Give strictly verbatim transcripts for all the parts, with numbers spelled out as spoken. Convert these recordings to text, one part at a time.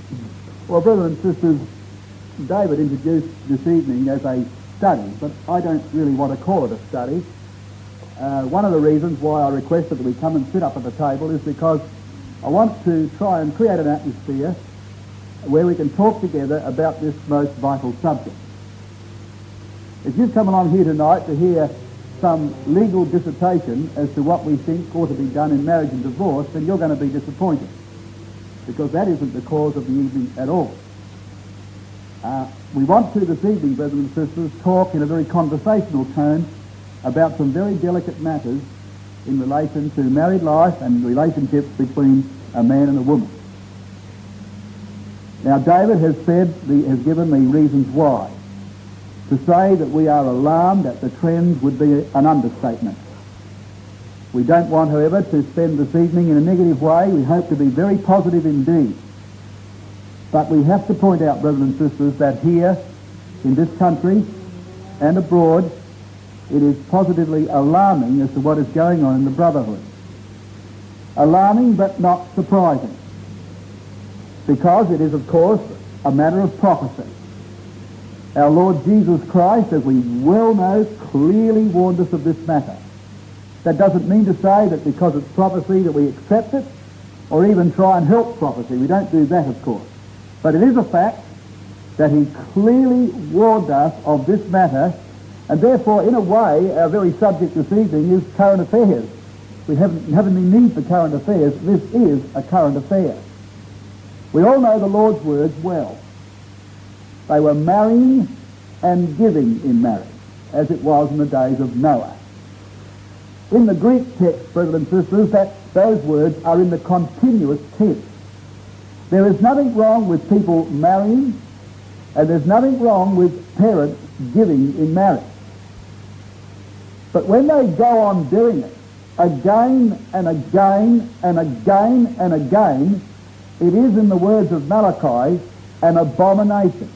Well, brothers and sisters, David introduced this evening as a study, but I don't really want to call it a study. Uh, one of the reasons why I requested that we come and sit up at the table is because I want to try and create an atmosphere where we can talk together about this most vital subject. If you've come along here tonight to hear some legal dissertation as to what we think ought to be done in marriage and divorce, then you're going to be disappointed, because that isn't the cause of the evening at all. Uh, we want to this evening, brothers and sisters, talk in a very conversational tone about some very delicate matters in relation to married life and relationships between a man and a woman. Now, David has said, the, has given the reasons why. To say that we are alarmed at the trends would be an understatement. We don't want, however, to spend this evening in a negative way. We hope to be very positive indeed. But we have to point out, brothers and sisters, that here in this country and abroad, it is positively alarming as to what is going on in the brotherhood. Alarming but not surprising, because it is, of course, a matter of prophecy. Our Lord Jesus Christ, as we well know, clearly warned us of this matter. That doesn't mean to say that because it's prophecy that we accept it or even try and help prophecy. We don't do that, of course. But it is a fact that he clearly warned us of this matter, and therefore, in a way, our very subject this evening is current affairs. We haven't, haven't any need for current affairs. This is a current affair. We all know the Lord's words well. They were marrying and giving in marriage, as it was in the days of Noah. In the Greek text, brothers and sisters, that those words are in the continuous tense. There is nothing wrong with people marrying, and there's nothing wrong with parents giving in marriage. But when they go on doing it again and again and again and again, it is, in the words of Malachi, an abomination.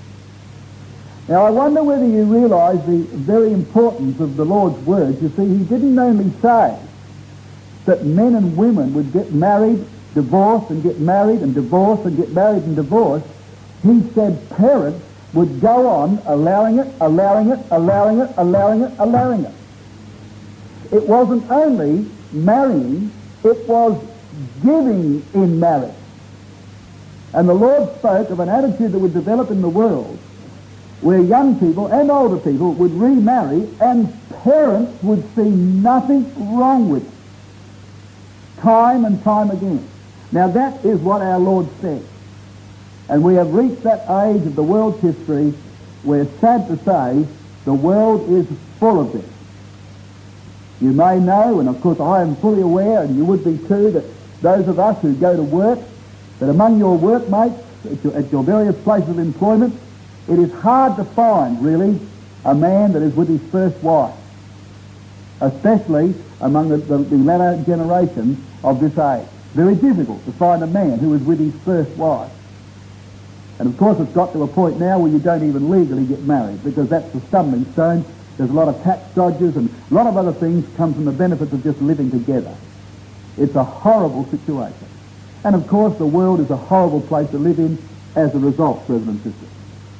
Now, I wonder whether you realise the very importance of the Lord's words. You see, he didn't only say that men and women would get married, divorce, and get married, and divorce, and get married, and divorce. He said parents would go on allowing it, allowing it, allowing it, allowing it, allowing it. It wasn't only marrying, it was giving in marriage. And the Lord spoke of an attitude that would develop in the world where young people and older people would remarry, and parents would see nothing wrong with it, time and time again. Now, that is what our Lord said. And we have reached that age of the world's history where, sad to say, the world is full of this. You may know, and of course I am fully aware, and you would be too, that those of us who go to work, that among your workmates at your, at your various places of employment, it is hard to find, really, a man that is with his first wife, especially among the, the, the latter generation of this age. Very difficult to find a man who is with his first wife. And of course it's got to a point now where you don't even legally get married, because that's the stumbling stone. There's a lot of tax dodges and a lot of other things come from the benefits of just living together. It's a horrible situation. And of course the world is a horrible place to live in as a result, brothers and sisters.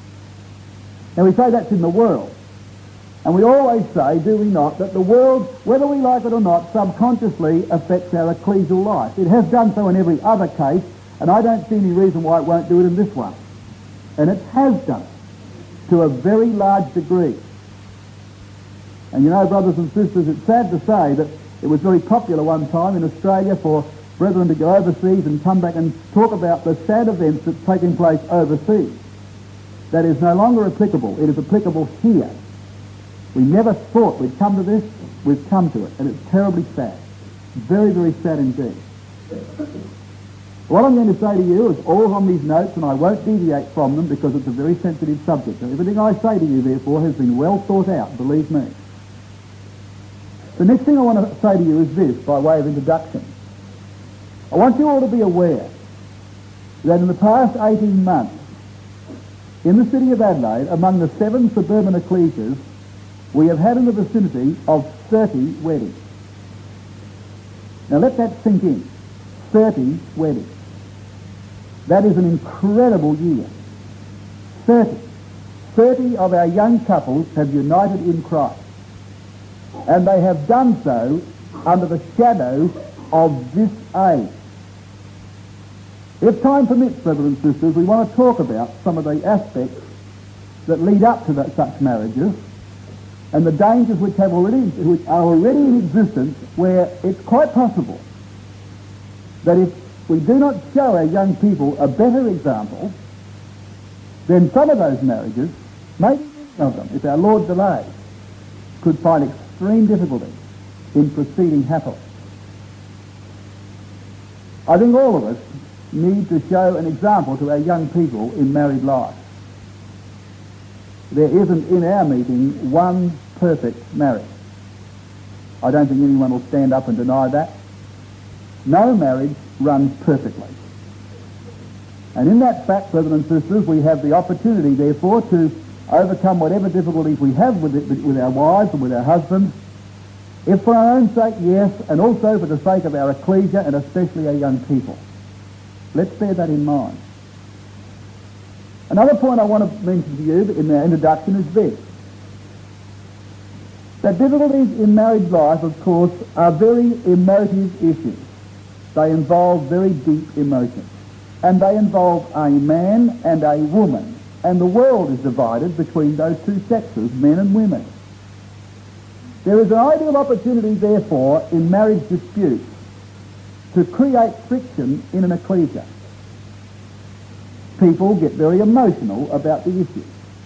Now, we say that's in the world. And we always say, do we not, that the world, whether we like it or not, subconsciously affects our ecclesial life. It has done so in every other case, and I don't see any reason why it won't do it in this one. And it has done it to a very large degree. And you know, brothers and sisters, it's sad to say that it was very popular one time in Australia for brethren to go overseas and come back and talk about the sad events that's taking place overseas. That is no longer applicable. It is applicable here. We never thought we'd come to this. We've come to it, and it's terribly sad. Very, very sad indeed. What I'm going to say to you is all on these notes, and I won't deviate from them because it's a very sensitive subject. And everything I say to you, therefore, has been well thought out, believe me. The next thing I want to say to you is this, by way of introduction. I want you all to be aware that in the past eighteen months, in the city of Adelaide, among the seven suburban ecclesias, we have had in the vicinity of thirty weddings. Now let that sink in. thirty weddings. That is an incredible year. thirty. thirty of our young couples have united in Christ. And they have done so under the shadow of this age. If time permits, brothers and sisters, we want to talk about some of the aspects that lead up to that, such marriages, and the dangers which have already which are already in existence, where it's quite possible that if we do not show our young people a better example, then some of those marriages, maybe some of them, if our Lord delays, could find extreme difficulty in proceeding happily. I think all of us need to show an example to our young people in married life. There isn't in our meeting one perfect marriage. I don't think anyone will stand up and deny that. No marriage runs perfectly. And in that fact, brothers and sisters, we have the opportunity, therefore, to overcome whatever difficulties we have with it, with our wives and with our husbands, if for our own sake, yes, and also for the sake of our ecclesia and especially our young people. Let's bear that in mind. Another point I want to mention to you in the introduction is this. That difficulties in married life, of course, are very emotive issues. They involve very deep emotions. And they involve a man and a woman. And the world is divided between those two sexes, men and women. There is an ideal opportunity, therefore, in marriage disputes to create friction in an ecclesia. People get very emotional about the issue.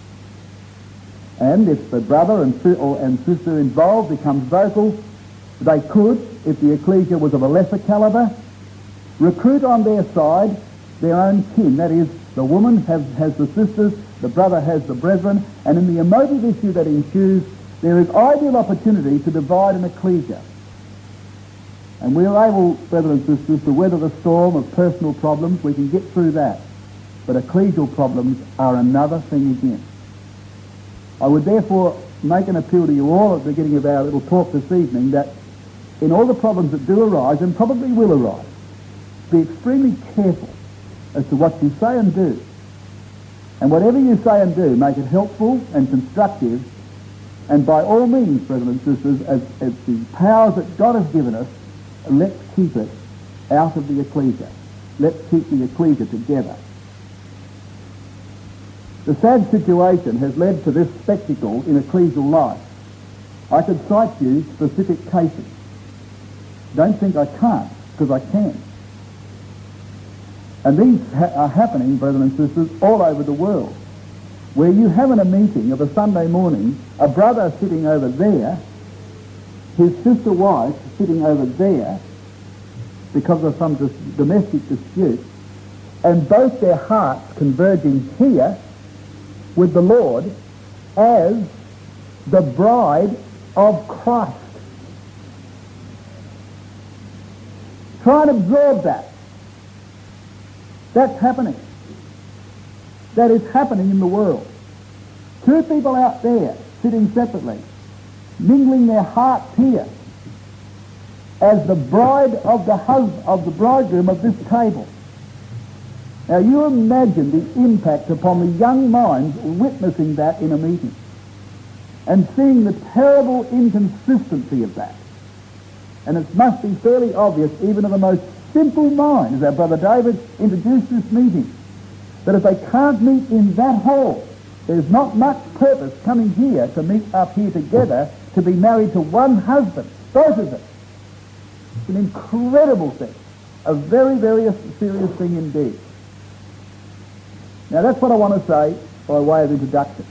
And if the brother and, si- or, and sister involved becomes vocal, they could, if the ecclesia was of a lesser calibre, recruit on their side their own kin. That is, the woman has, has the sisters, the brother has the brethren, and in the emotive issue that ensues, there is ideal opportunity to divide an ecclesia. And we are able, brothers and sisters, to weather the storm of personal problems. We can get through that. But ecclesial problems are another thing again. I would therefore make an appeal to you all at the beginning of our little talk this evening that in all the problems that do arise, and probably will arise, be extremely careful as to what you say and do. And whatever you say and do, make it helpful and constructive, and by all means, brothers and sisters, as, as the powers that God has given us, let's keep it out of the ecclesia. Let's keep the ecclesia together. The sad situation has led to this spectacle in ecclesial life. I could cite you specific cases. Don't think I can't, because I can. And these ha- are happening, brothers and sisters, all over the world, where you have in a meeting of a Sunday morning a brother sitting over there, his sister wife sitting over there because of some dis- domestic dispute, and both their hearts converging here with the Lord as the bride of Christ. Try and absorb that. That's happening. That is happening in the world. Two people out there sitting separately, mingling their hearts here as the bride of the husband, of the bridegroom of this table. Now you imagine the impact upon the young minds witnessing that in a meeting and seeing the terrible inconsistency of that. And it must be fairly obvious even to the most simple mind, as our brother David introduced this meeting, that if they can't meet in that hall, there's not much purpose coming here to meet up here together to be married to one husband, both of them. It's an incredible thing, a very, very serious thing indeed. Now that's what I want to say by way of introduction.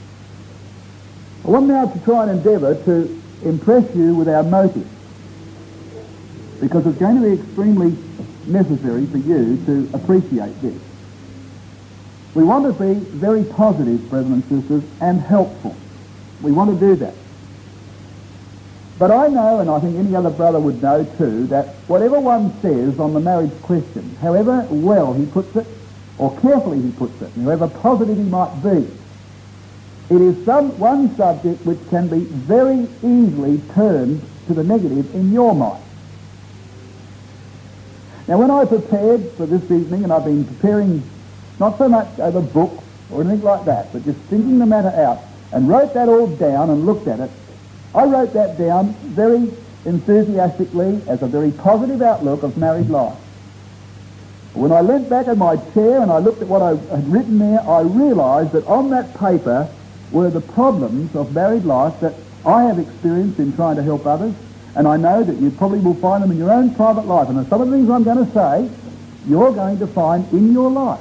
I want now to try and endeavour to impress you with our motive, because it's going to be extremely necessary for you to appreciate this. We want to be very positive, brothers and sisters, and helpful. We want to do that. But I know, and I think any other brother would know too, that whatever one says on the marriage question, however well he puts it, or carefully he puts it, and however positive he might be, it is some one subject which can be very easily turned to the negative in your mind. Now, when I prepared for this evening, and I've been preparing not so much over books or anything like that, but just thinking the matter out, and wrote that all down and looked at it, I wrote that down very enthusiastically as a very positive outlook of married life. When I leant back in my chair and I looked at what I had written there, I realised that on that paper were the problems of married life that I have experienced in trying to help others, and I know that you probably will find them in your own private life. And some of the things I'm going to say, you're going to find in your life.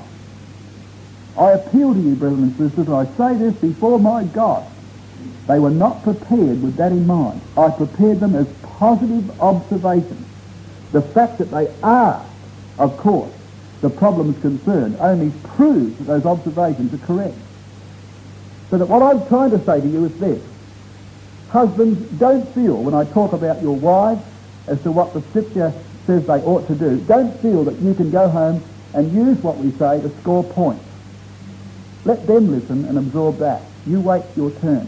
I appeal to you, brothers and sisters, and I say this before my God. They were not prepared with that in mind. I prepared them as positive observations. The fact that they are, of course, the problems concerned only proves that those observations are correct. So that what I'm trying to say to you is this. Husbands, don't feel when I talk about your wives as to what the Scripture says they ought to do, don't feel that you can go home and use what we say to score points. Let them listen and absorb that. You wait your turn.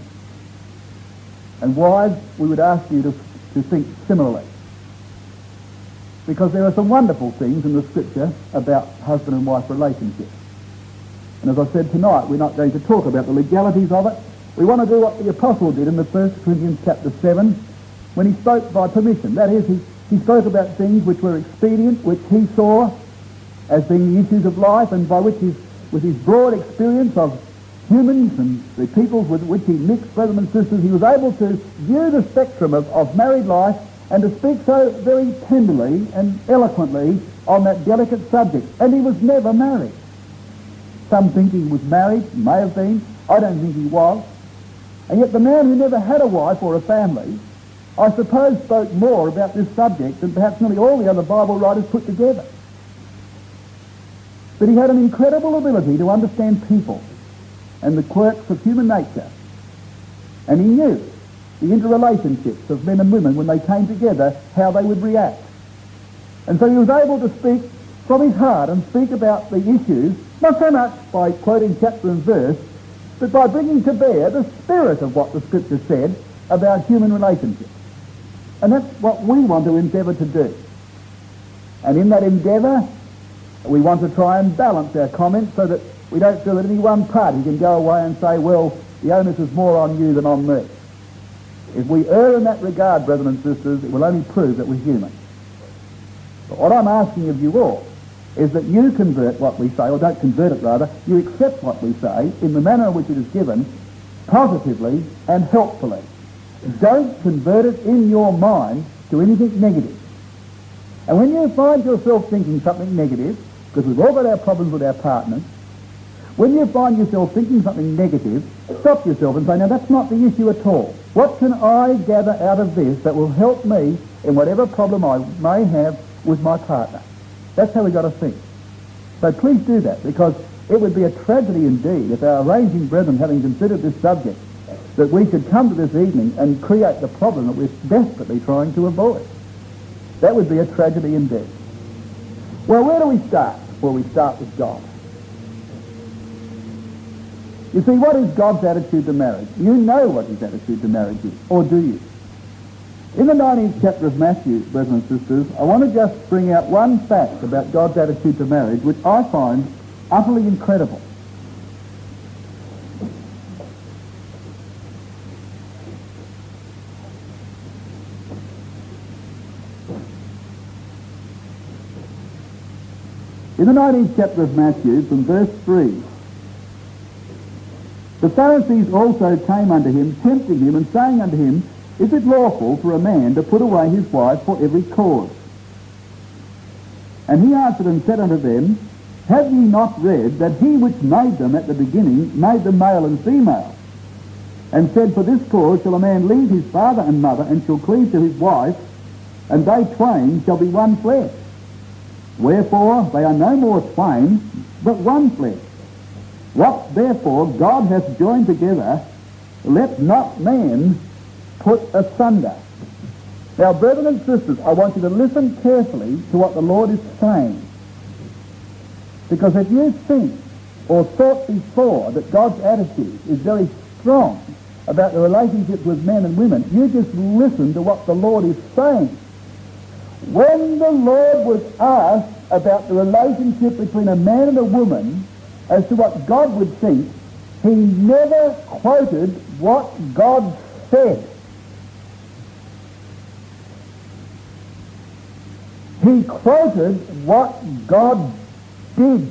And wives, we would ask you to, to think similarly. Because there are some wonderful things in the Scripture about husband and wife relationships. And as I said tonight, we're not going to talk about the legalities of it. We want to do what the Apostle did in the First Corinthians chapter seven, when he spoke by permission. That is, he, he spoke about things which were expedient, which he saw as being the issues of life, and by which, his, with his broad experience of humans and the peoples with which he mixed, brothers and sisters, he was able to view the spectrum of, of married life and to speak so very tenderly and eloquently on that delicate subject. And he was never married. Some think he was married, may have been. I don't think he was. And yet the man who never had a wife or a family, I suppose, spoke more about this subject than perhaps nearly all the other Bible writers put together. But he had an incredible ability to understand people and the quirks of human nature. And he knew the interrelationships of men and women when they came together, how they would react. And so he was able to speak from his heart and speak about the issues, not so much by quoting chapter and verse, but by bringing to bear the spirit of what the Scripture said about human relationships. And that's what we want to endeavour to do. And in that endeavour, we want to try and balance our comments so that we don't feel that any one party can go away and say, well, the onus is more on you than on me. If we err in that regard, brethren and sisters, it will only prove that we're human. But what I'm asking of you all is that you convert what we say, or don't convert it rather, you accept what we say in the manner in which it is given, positively and helpfully. Don't convert it in your mind to anything negative. And when you find yourself thinking something negative, because we've all got our problems with our partners, when you find yourself thinking something negative, stop yourself and say, now that's not the issue at all. What can I gather out of this that will help me in whatever problem I may have with my partner? That's how we've got to think. So please do that, because it would be a tragedy indeed if our arranging brethren, having considered this subject, that we should come to this evening and create the problem that we're desperately trying to avoid. That would be a tragedy indeed. Well, where do we start? Well, we start with God. You see, what is God's attitude to marriage? You know what his attitude to marriage is, or do you? In the nineteenth chapter of Matthew, brothers and sisters, I want to just bring out one fact about God's attitude to marriage, which I find utterly incredible. In the nineteenth chapter of Matthew, from verse three, the Pharisees also came unto him, tempting him, and saying unto him, Is it lawful for a man to put away his wife for every cause? And he answered and said unto them, Have ye not read that he which made them at the beginning made them male and female? And said, For this cause shall a man leave his father and mother, and shall cleave to his wife, and they twain shall be one flesh. Wherefore they are no more twain, but one flesh. What therefore God hath joined together, let not man put asunder. Now, brethren and sisters, I want you to listen carefully to what the Lord is saying. Because if you think or thought before that God's attitude is very strong about the relationships with men and women, you just listen to what the Lord is saying. When the Lord was asked about the relationship between a man and a woman as to what God would think, he never quoted what God said. He quoted what God did.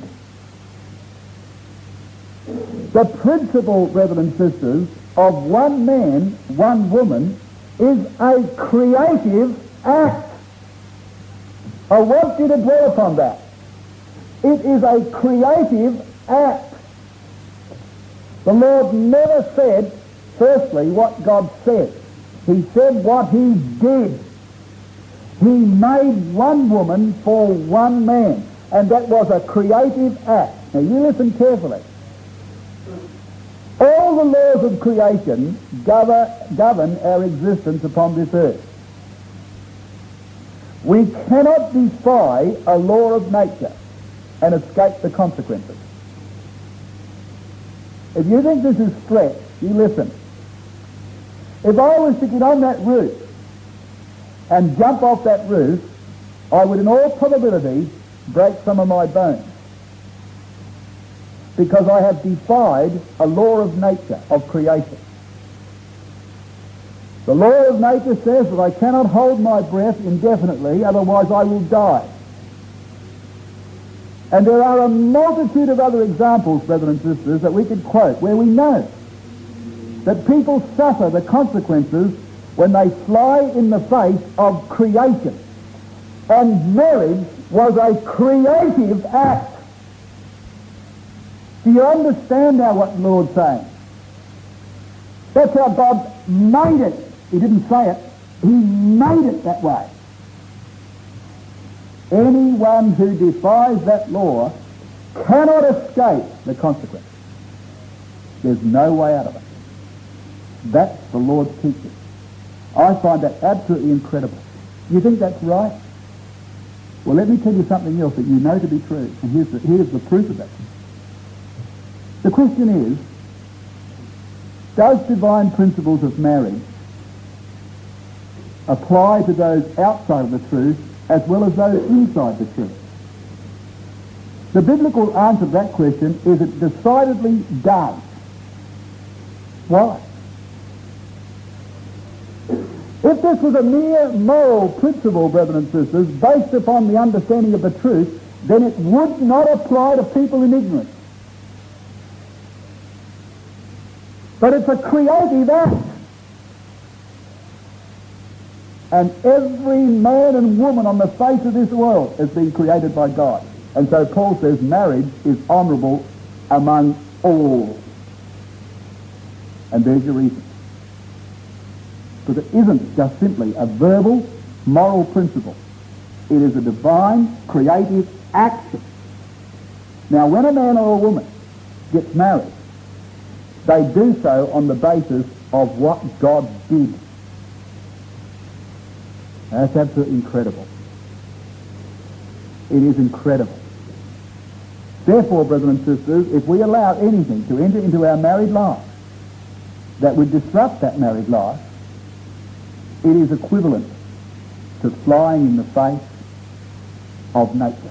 The principle, brothers and sisters, of one man, one woman, is a creative act. I want you to dwell upon that. It is a creative act. The Lord never said, firstly, what God said. He said what he did. He made one woman for one man, and that was a creative act. Now you listen carefully. All the laws of creation govern, govern our existence upon this earth. We cannot defy a law of nature and escape the consequences. If you think this is stretch, you listen. If I was to get on that roof and jump off that roof, I would in all probability break some of my bones, because I have defied a law of nature, of creation. The law of nature says that I cannot hold my breath indefinitely, otherwise I will die. And there are a multitude of other examples, brothers and sisters, that we could quote where we know that people suffer the consequences when they fly in the face of creation. And marriage was a creative act. Do you understand now what the Lord's saying? That's how God made it. He didn't say it. He made it that way. Anyone who defies that law cannot escape the consequence. There's no way out of it. That's the Lord's teaching. I find that absolutely incredible. You think that's right? Well, let me tell you something else that you know to be true, and here's the, here's the proof of it. The question is, does divine principles of marriage apply to those outside of the truth as well as those inside the truth? The biblical answer to that question is it decidedly does. Why? If this was a mere moral principle, brothers and sisters, based upon the understanding of the truth, then it would not apply to people in ignorance. But it's a creative act. And every man and woman on the face of this world has been created by God. And so Paul says marriage is honourable among all. And there's your reason. Because it isn't just simply a verbal, moral principle. It is a divine, creative action. Now, when a man or a woman gets married, they do so on the basis of what God did. That's absolutely incredible. It is incredible. Therefore, brothers and sisters, if we allow anything to enter into our married life that would disrupt that married life, it is equivalent to flying in the face of nature.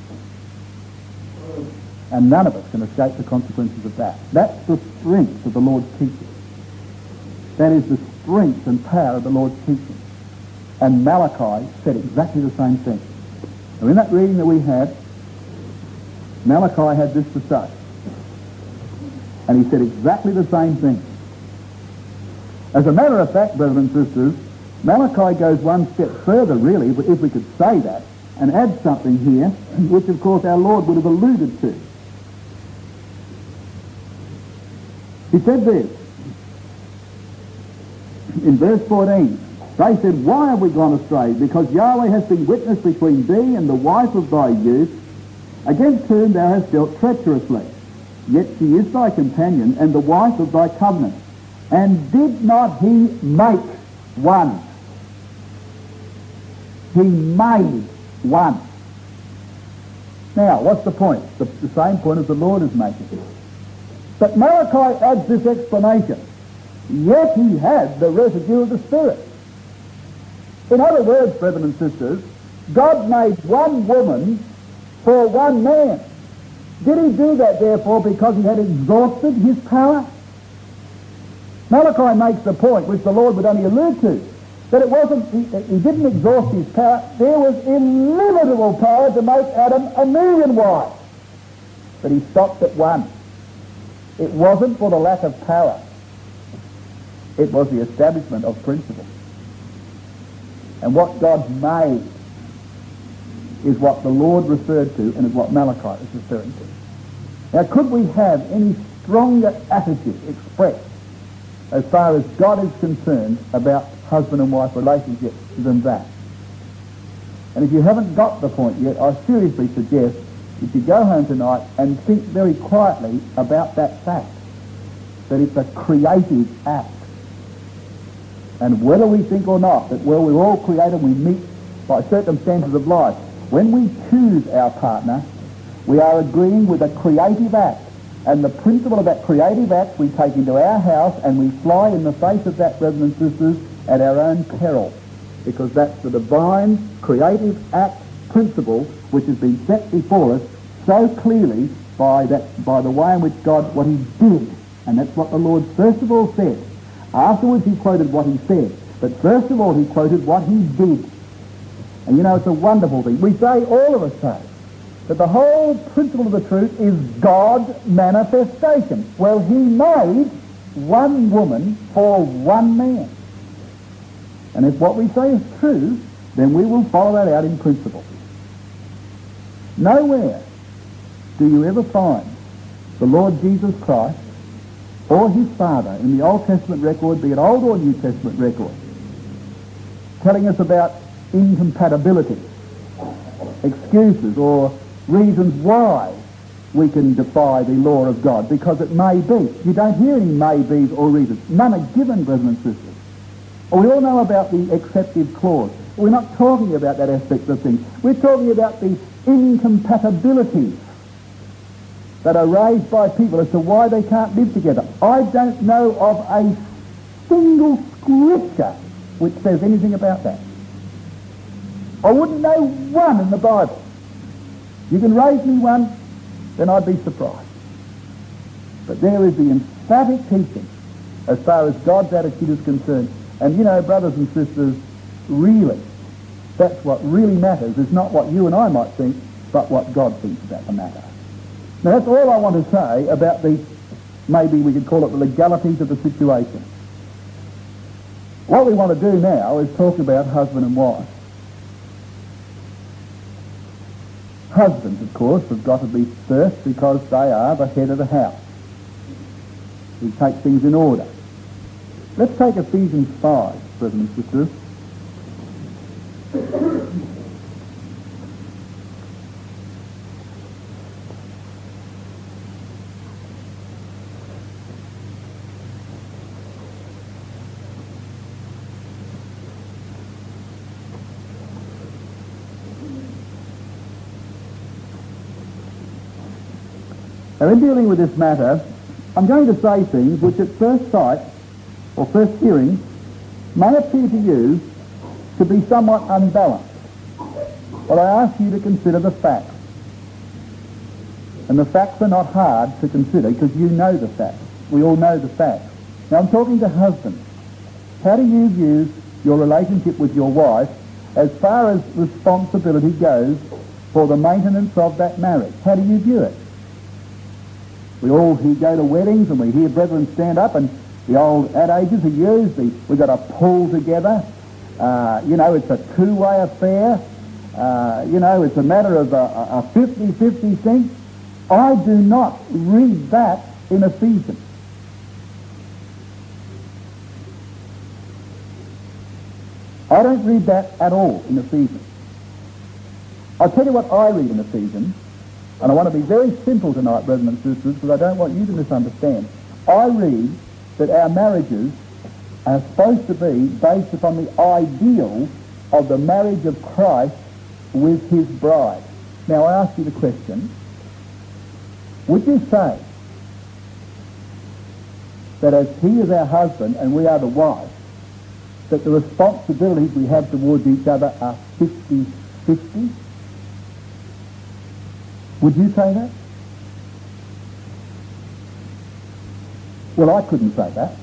And none of us can escape the consequences of that. That's the strength of the Lord's teaching. That is the strength and power of the Lord's teaching. And Malachi said exactly the same thing. And in that reading that we had, Malachi had this to say. And he said exactly the same thing. As a matter of fact, brothers and sisters, Malachi goes one step further, really, if we could say that, and add something here, which of course our Lord would have alluded to. He said this, in verse fourteen, they said, "Why have we gone astray? Because Yahweh has been witness between thee and the wife of thy youth, against whom thou hast dealt treacherously. Yet she is thy companion and the wife of thy covenant. And did not he make one?" He made one. Now, what's the point? The, the same point as the Lord is making. But Malachi adds this explanation. Yet he had the residue of the Spirit. In other words, brothers and sisters, God made one woman for one man. Did he do that, therefore, because he had exhausted his power? Malachi makes the point, which the Lord would only allude to, that it wasn't, he, he didn't exhaust his power. There was illimitable power to make Adam a million wives. But he stopped at one. It wasn't for the lack of power. It was the establishment of principle. And what God made is what the Lord referred to and is what Malachi is referring to. Now, could we have any stronger attitude expressed as far as God is concerned about husband and wife relationships than that? And if you haven't got the point yet, I seriously suggest that you go home tonight and think very quietly about that fact, that it's a creative act. And whether we think or not that, well, we're all created, we meet by circumstances of life. When we choose our partner, we are agreeing with a creative act. And the principle of that creative act we take into our house and we fly in the face of that, brothers and sisters, at our own peril. Because that's the divine creative act principle which has been set before us so clearly by that, by the way in which God, what he did. And that's what the Lord first of all said. Afterwards he quoted what he said. But first of all he quoted what he did. And you know, it's a wonderful thing. We say, all of us say, that the whole principle of the truth is God manifestation. Well, he made one woman for one man. And if what we say is true, then we will follow that out in principle. Nowhere do you ever find the Lord Jesus Christ or his Father in the Old Testament record, be it Old or New Testament record, telling us about incompatibility, excuses or reasons why we can defy the law of God, because it may be. You don't hear any maybes or reasons. None are given, brothers and sisters. We all know about the exceptive clause. We're not talking about that aspect of things. We're talking about the incompatibilities that are raised by people as to why they can't live together. I don't know of a single scripture which says anything about that. I wouldn't know one in the Bible. You can raise me one, then I'd be surprised. But there is the emphatic teaching as far as God's attitude is concerned. And you know, brothers and sisters, really, that's what really matters, is not what you and I might think, but what God thinks about the matter. Now that's all I want to say about the, maybe we could call it the legalities of the situation. What we want to do now is talk about husband and wife. Husbands, of course, have got to be first because they are the head of the house. We take things in order. Let's take Ephesians five, brothers and sisters. Now, in dealing with this matter, I'm going to say things which at first sight, or first hearing, may appear to you to be somewhat unbalanced. But I ask you to consider the facts. And the facts are not hard to consider because you know the facts. We all know the facts. Now I'm talking to husbands. How do you view your relationship with your wife as far as responsibility goes for the maintenance of that marriage? How do you view it? We all he go to weddings and we hear brethren stand up, and the old adages are used. The, we've got to pull together. Uh, you know, it's a two-way affair. Uh, you know, it's a matter of a fifty-fifty thing. I do not read that in Ephesians. I don't read that at all in Ephesians. I'll tell you what I read in Ephesians. And I want to be very simple tonight, brothers and sisters, because I don't want you to misunderstand. I read that our marriages are supposed to be based upon the ideal of the marriage of Christ with his bride. Now I ask you the question, would you say that as he is our husband and we are the wife, that the responsibilities we have towards each other are fifty fifty? Would you say that? Well, I couldn't say that.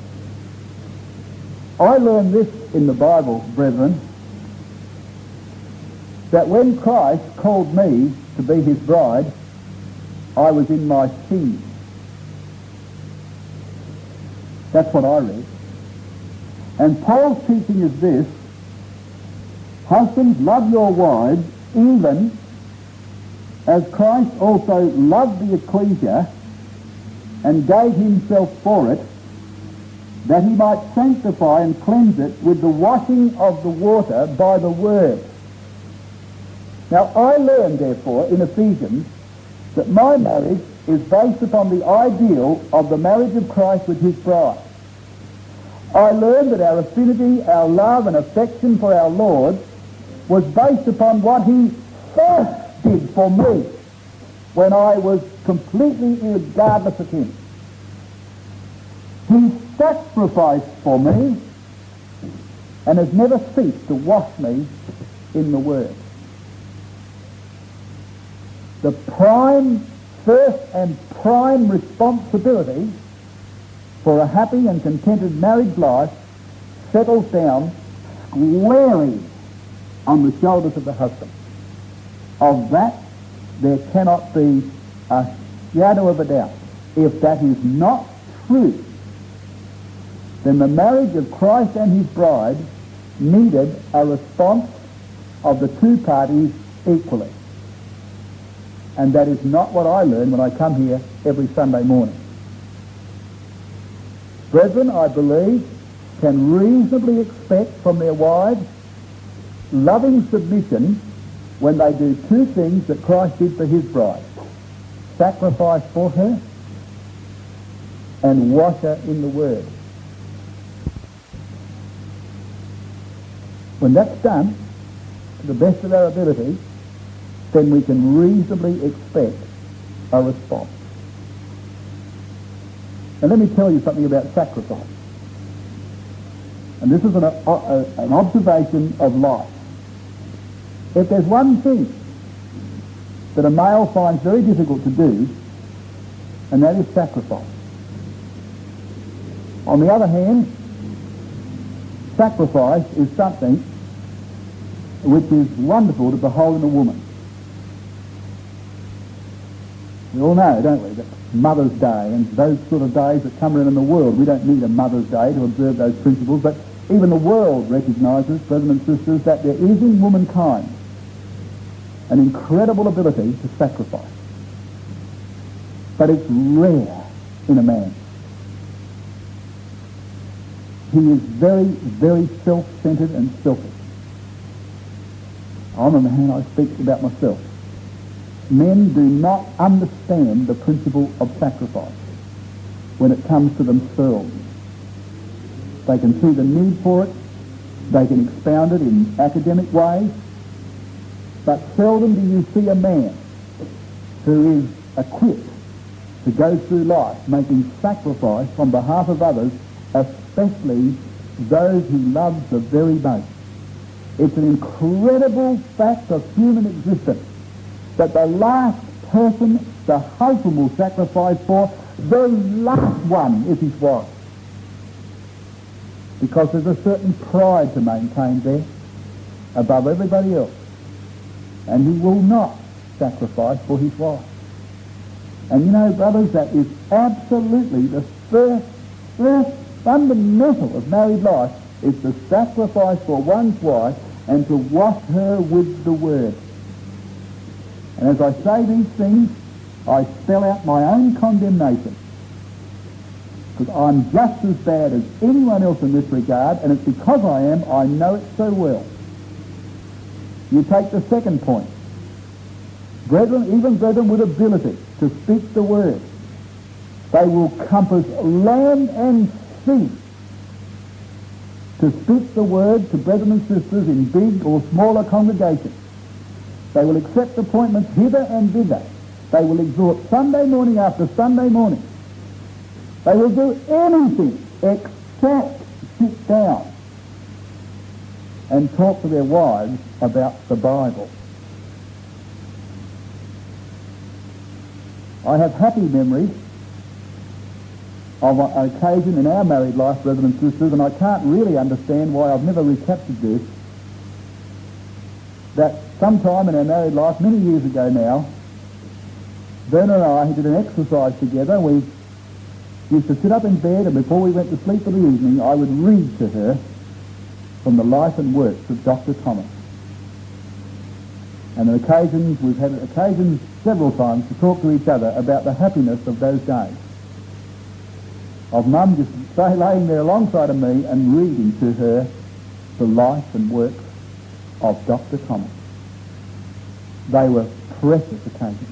I learned this in the Bible, brethren, that when Christ called me to be his bride, I was in my teens. That's what I read. And Paul's teaching is this: husbands, love your wives, even as Christ also loved the ecclesia and gave himself for it, that he might sanctify and cleanse it with the washing of the water by the word. Now, I learned, therefore, in Ephesians, that my marriage is based upon the ideal of the marriage of Christ with his bride. I learned that our affinity, our love and affection for our Lord was based upon what he first did for me when I was completely irregardless of him. He sacrificed for me and has never ceased to wash me in the Word. The prime, first and prime responsibility for a happy and contented marriage life settles down squarely on the shoulders of the husband. Of that, there cannot be a shadow of a doubt. If that is not true, then the marriage of Christ and his bride needed a response of the two parties equally. And that is not what I learn when I come here every Sunday morning. Brethren, I believe, can reasonably expect from their wives loving submission when they do two things that Christ did for his bride: sacrifice for her and wash her in the Word. When that's done, to the best of our ability, then we can reasonably expect a response. And let me tell you something about sacrifice. And this is an, a, an observation of life. If there's one thing that a male finds very difficult to do, and that is sacrifice. On the other hand, sacrifice is something which is wonderful to behold in a woman. We all know, don't we, that Mother's Day and those sort of days that come around in the world, we don't need a Mother's Day to observe those principles, but even the world recognises, brothers and sisters, that there is in womankind an incredible ability to sacrifice. But it's rare in a man. He is very, very self-centred and selfish. I'm a man, I speak about myself. Men do not understand the principle of sacrifice when it comes to themselves. They can see the need for it, they can expound it in academic ways, but seldom do you see a man who is equipped to go through life making sacrifice on behalf of others, especially those he loves the very most. It's an incredible fact of human existence that the last person the husband will sacrifice for, the last one is his wife. Because there's a certain pride to maintain there above everybody else. And he will not sacrifice for his wife. And you know, brothers, that is absolutely the first, first fundamental of married life, is to sacrifice for one's wife and to wash her with the Word. And as I say these things, I spell out my own condemnation. Because I'm just as bad as anyone else in this regard, and it's because I am, I know it so well. You take the second point. Brethren, even brethren with ability to speak the Word, they will compass land and sea to speak the Word to brethren and sisters in big or smaller congregations. They will accept appointments hither and thither. They will exhort Sunday morning after Sunday morning. They will do anything except sit down and talk to their wives about the Bible. I have happy memories of an occasion in our married life, brothers and sisters, and I can't really understand why I've never recaptured this, that sometime in our married life, many years ago now, Verna and I did an exercise together. We used to sit up in bed, and before we went to sleep for the evening, I would read to her from the life and works of Doctor Thomas. And on occasions, we've had occasions several times to talk to each other about the happiness of those days, of Mum just stay laying there alongside of me and reading to her the life and works of Doctor Thomas. They were precious occasions.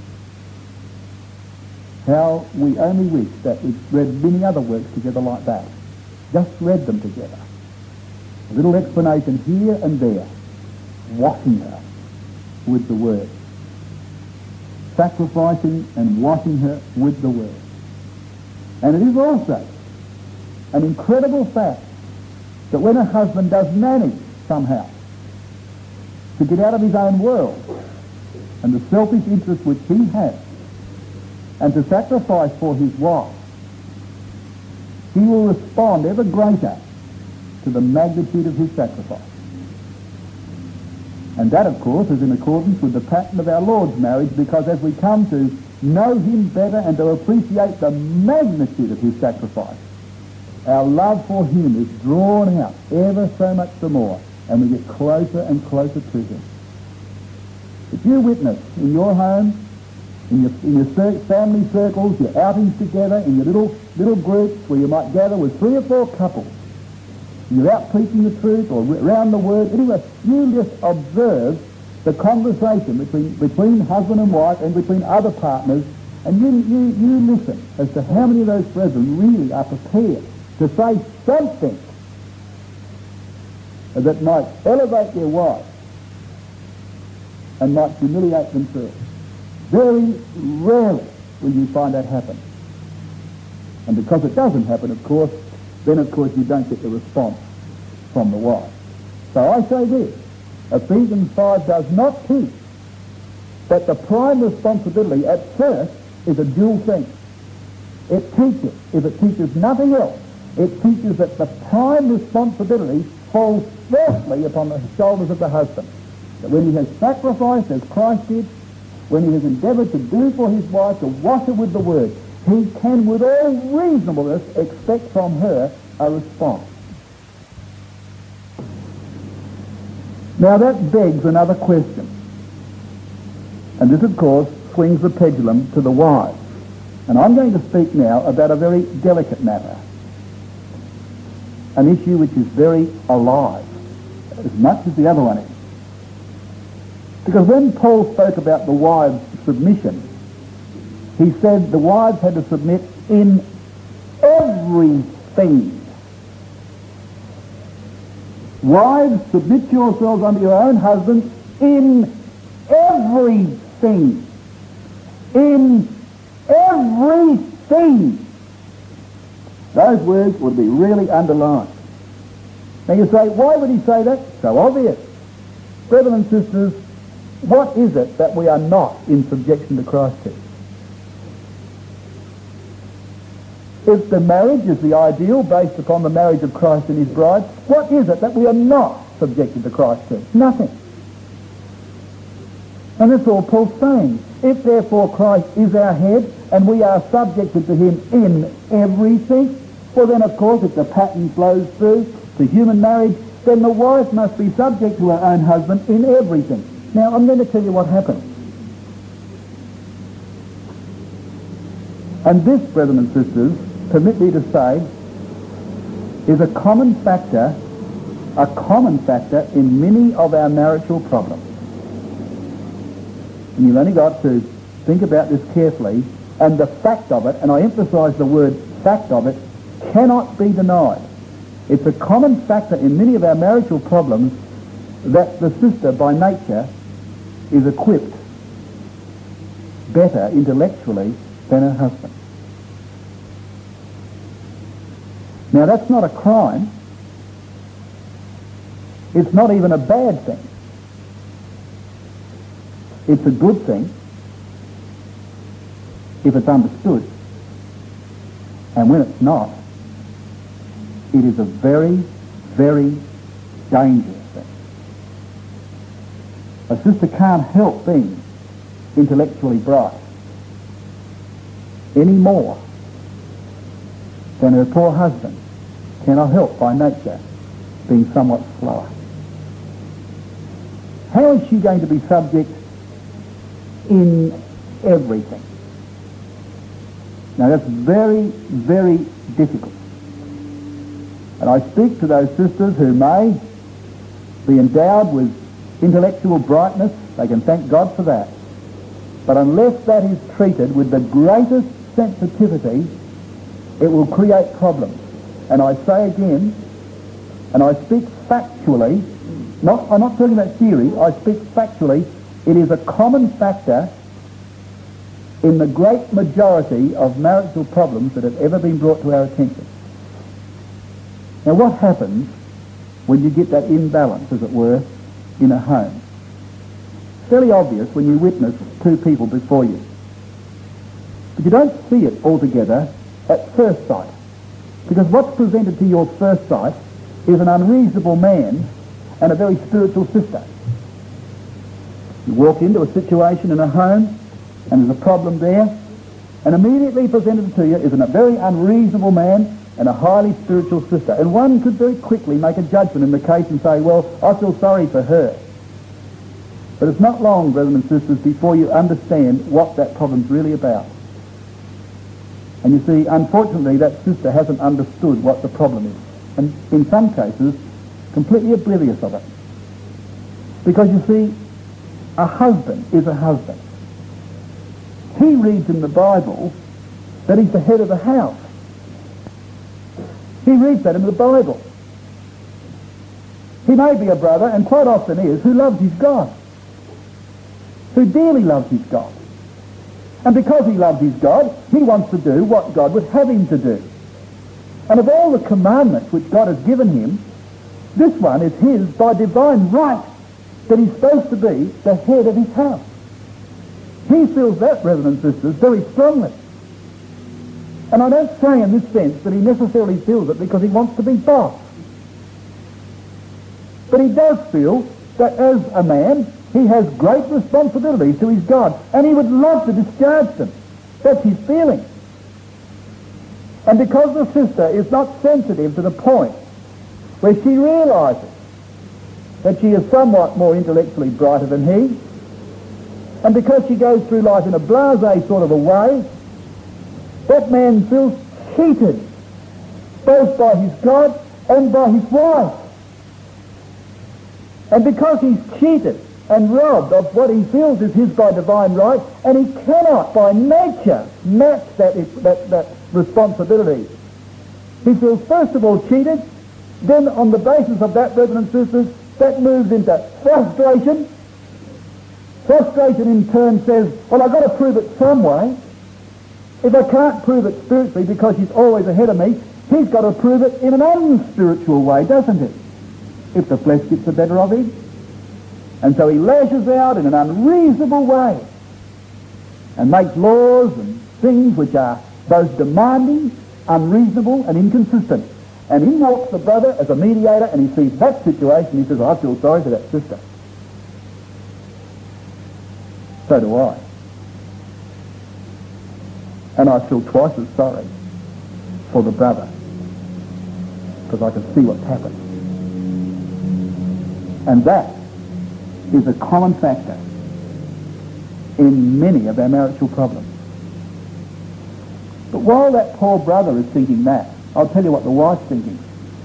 How we only wish that we'd read many other works together like that. Just read them together. A little explanation here and there, washing her with the Word. Sacrificing and washing her with the Word. And it is also an incredible fact that when a husband does manage somehow to get out of his own world and the selfish interest which he has and to sacrifice for his wife, he will respond ever greater to the magnitude of his sacrifice. And that, of course, is in accordance with the pattern of our Lord's marriage, because as we come to know him better and to appreciate the magnitude of his sacrifice, our love for him is drawn out ever so much the more, and we get closer and closer to him. If you witness in your home, in your, in your cir- family circles, your outings together, in your little little groups where you might gather with three or four couples, you're out preaching the truth or around the Word, anyway, you just observe the conversation between between husband and wife and between other partners, and you, you, you listen as to how many of those brethren really are prepared to say something that might elevate their wife and might humiliate themselves. Very rarely will you find that happen. And because it doesn't happen, of course, then of course you don't get the response from the wife. So I say this, Ephesians five does not teach that the prime responsibility at first is a dual thing. It teaches, if it teaches nothing else, it teaches that the prime responsibility falls firstly upon the shoulders of the husband. That when he has sacrificed as Christ did, when he has endeavoured to do for his wife, to wash her with the Word, he can with all reasonableness expect from her a response. Now that begs another question. And this, of course, swings the pendulum to the wives. And I'm going to speak now about a very delicate matter. An issue which is very alive, as much as the other one is. Because when Paul spoke about the wives' submission, he said the wives had to submit in everything. Wives, submit yourselves unto your own husbands in everything. In everything. Those words would be really underlined. Now you say, why would he say that? So obvious. Brothers and sisters, what is it that we are not in subjection to Christ to? If the marriage is the ideal based upon the marriage of Christ and his bride, what is it that we are not subjected to Christ to? Nothing. And that's all Paul's saying. If therefore Christ is our head and we are subjected to him in everything, well then of course if the pattern flows through to human marriage, then the wife must be subject to her own husband in everything. Now I'm going to tell you what happens. And this, brethren and sisters, permit me to say, is a common factor, a common factor in many of our marital problems. And you've only got to think about this carefully, and the fact of it, and I emphasize the word fact of it, cannot be denied. It's a common factor in many of our marital problems that the sister by nature is equipped better intellectually than her husband. Now that's not a crime. It's not even a bad thing. It's a good thing. if it's understood. And when it's not, it is a very, very dangerous thing. A sister can't help being intellectually bright any more than her poor husband cannot help by nature being somewhat slower. How is she going to be subject in everything? Now that's very, very difficult. And I speak to those sisters who may be endowed with intellectual brightness. They can thank God for that. But unless that is treated with the greatest sensitivity, it will create problems. And I say again, and I speak factually, not, I'm not talking about theory, I speak factually, it is a common factor in the great majority of marital problems that have ever been brought to our attention. Now what happens when you get that imbalance, as it were, in a home? It's fairly obvious when you witness two people before you. But you don't see it altogether at first sight. Because what's presented to your first sight is an unreasonable man and a very spiritual sister. You walk into a situation in a home and there's a problem there, and immediately presented to you is a very unreasonable man and a highly spiritual sister. And one could very quickly make a judgment in the case and say, well, I feel sorry for her. But it's not long, brothers and sisters, before you understand what that problem's really about. And you see, unfortunately, that sister hasn't understood what the problem is. And in some cases, completely oblivious of it. Because you see, a husband is a husband. He reads in the Bible that he's the head of the house. He reads that in the Bible. He may be a brother, and quite often is, who loves his God. Who dearly loves his God. And because he loves his God, he wants to do what God would have him to do. And of all the commandments which God has given him, this one is his by divine right, that he's supposed to be the head of his house. He feels that, brothers and sisters, very strongly. And I don't say in this sense that he necessarily feels it because he wants to be boss. But he does feel that as a man, he has great responsibilities to his God, and he would love to discharge them. That's his feeling. And because the sister is not sensitive to the point where she realizes that she is somewhat more intellectually brighter than he, and because she goes through life in a blasé sort of a way, that man feels cheated, both by his God and by his wife. And because he's cheated and robbed of what he feels is his by divine right, and he cannot by nature match that, that, that responsibility. He feels first of all cheated, then on the basis of that, brothers and sisters, that moves into frustration. Frustration in turn says, well, I've got to prove it some way. If I can't prove it spiritually because she's always ahead of me, he's got to prove it in an unspiritual way, doesn't it? If the flesh gets the better of him. And so he lashes out in an unreasonable way and makes laws and things which are both demanding, unreasonable and inconsistent. And in walks the brother as a mediator, and he sees that situation, he says, I feel sorry for that sister. So do I. And I feel twice as sorry for the brother, because I can see what's happened. And that is a common factor in many of our marital problems. But while that poor brother is thinking that, I'll tell you what the wife's thinking.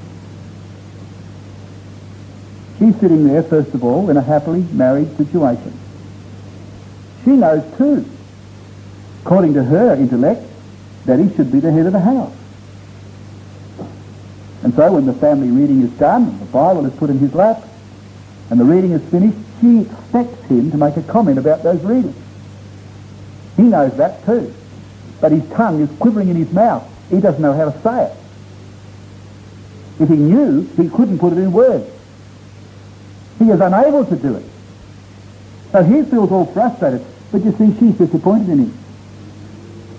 She's sitting there, first of all, in a happily married situation. She knows too, according to her intellect, that he should be the head of the house. And so when the family reading is done, and the Bible is put in his lap, and the reading is finished, she expects him to make a comment about those readings. He knows that too. But his tongue is quivering in his mouth. He doesn't know how to say it. If he knew, he couldn't put it in words. He is unable to do it. So he feels all frustrated. But you see, she's disappointed in him.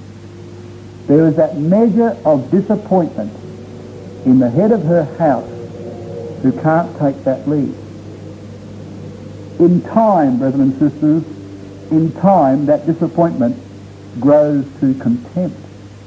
There is that measure of disappointment in the head of her house who can't take that lead. In time, brethren and sisters, in time that disappointment grows to contempt.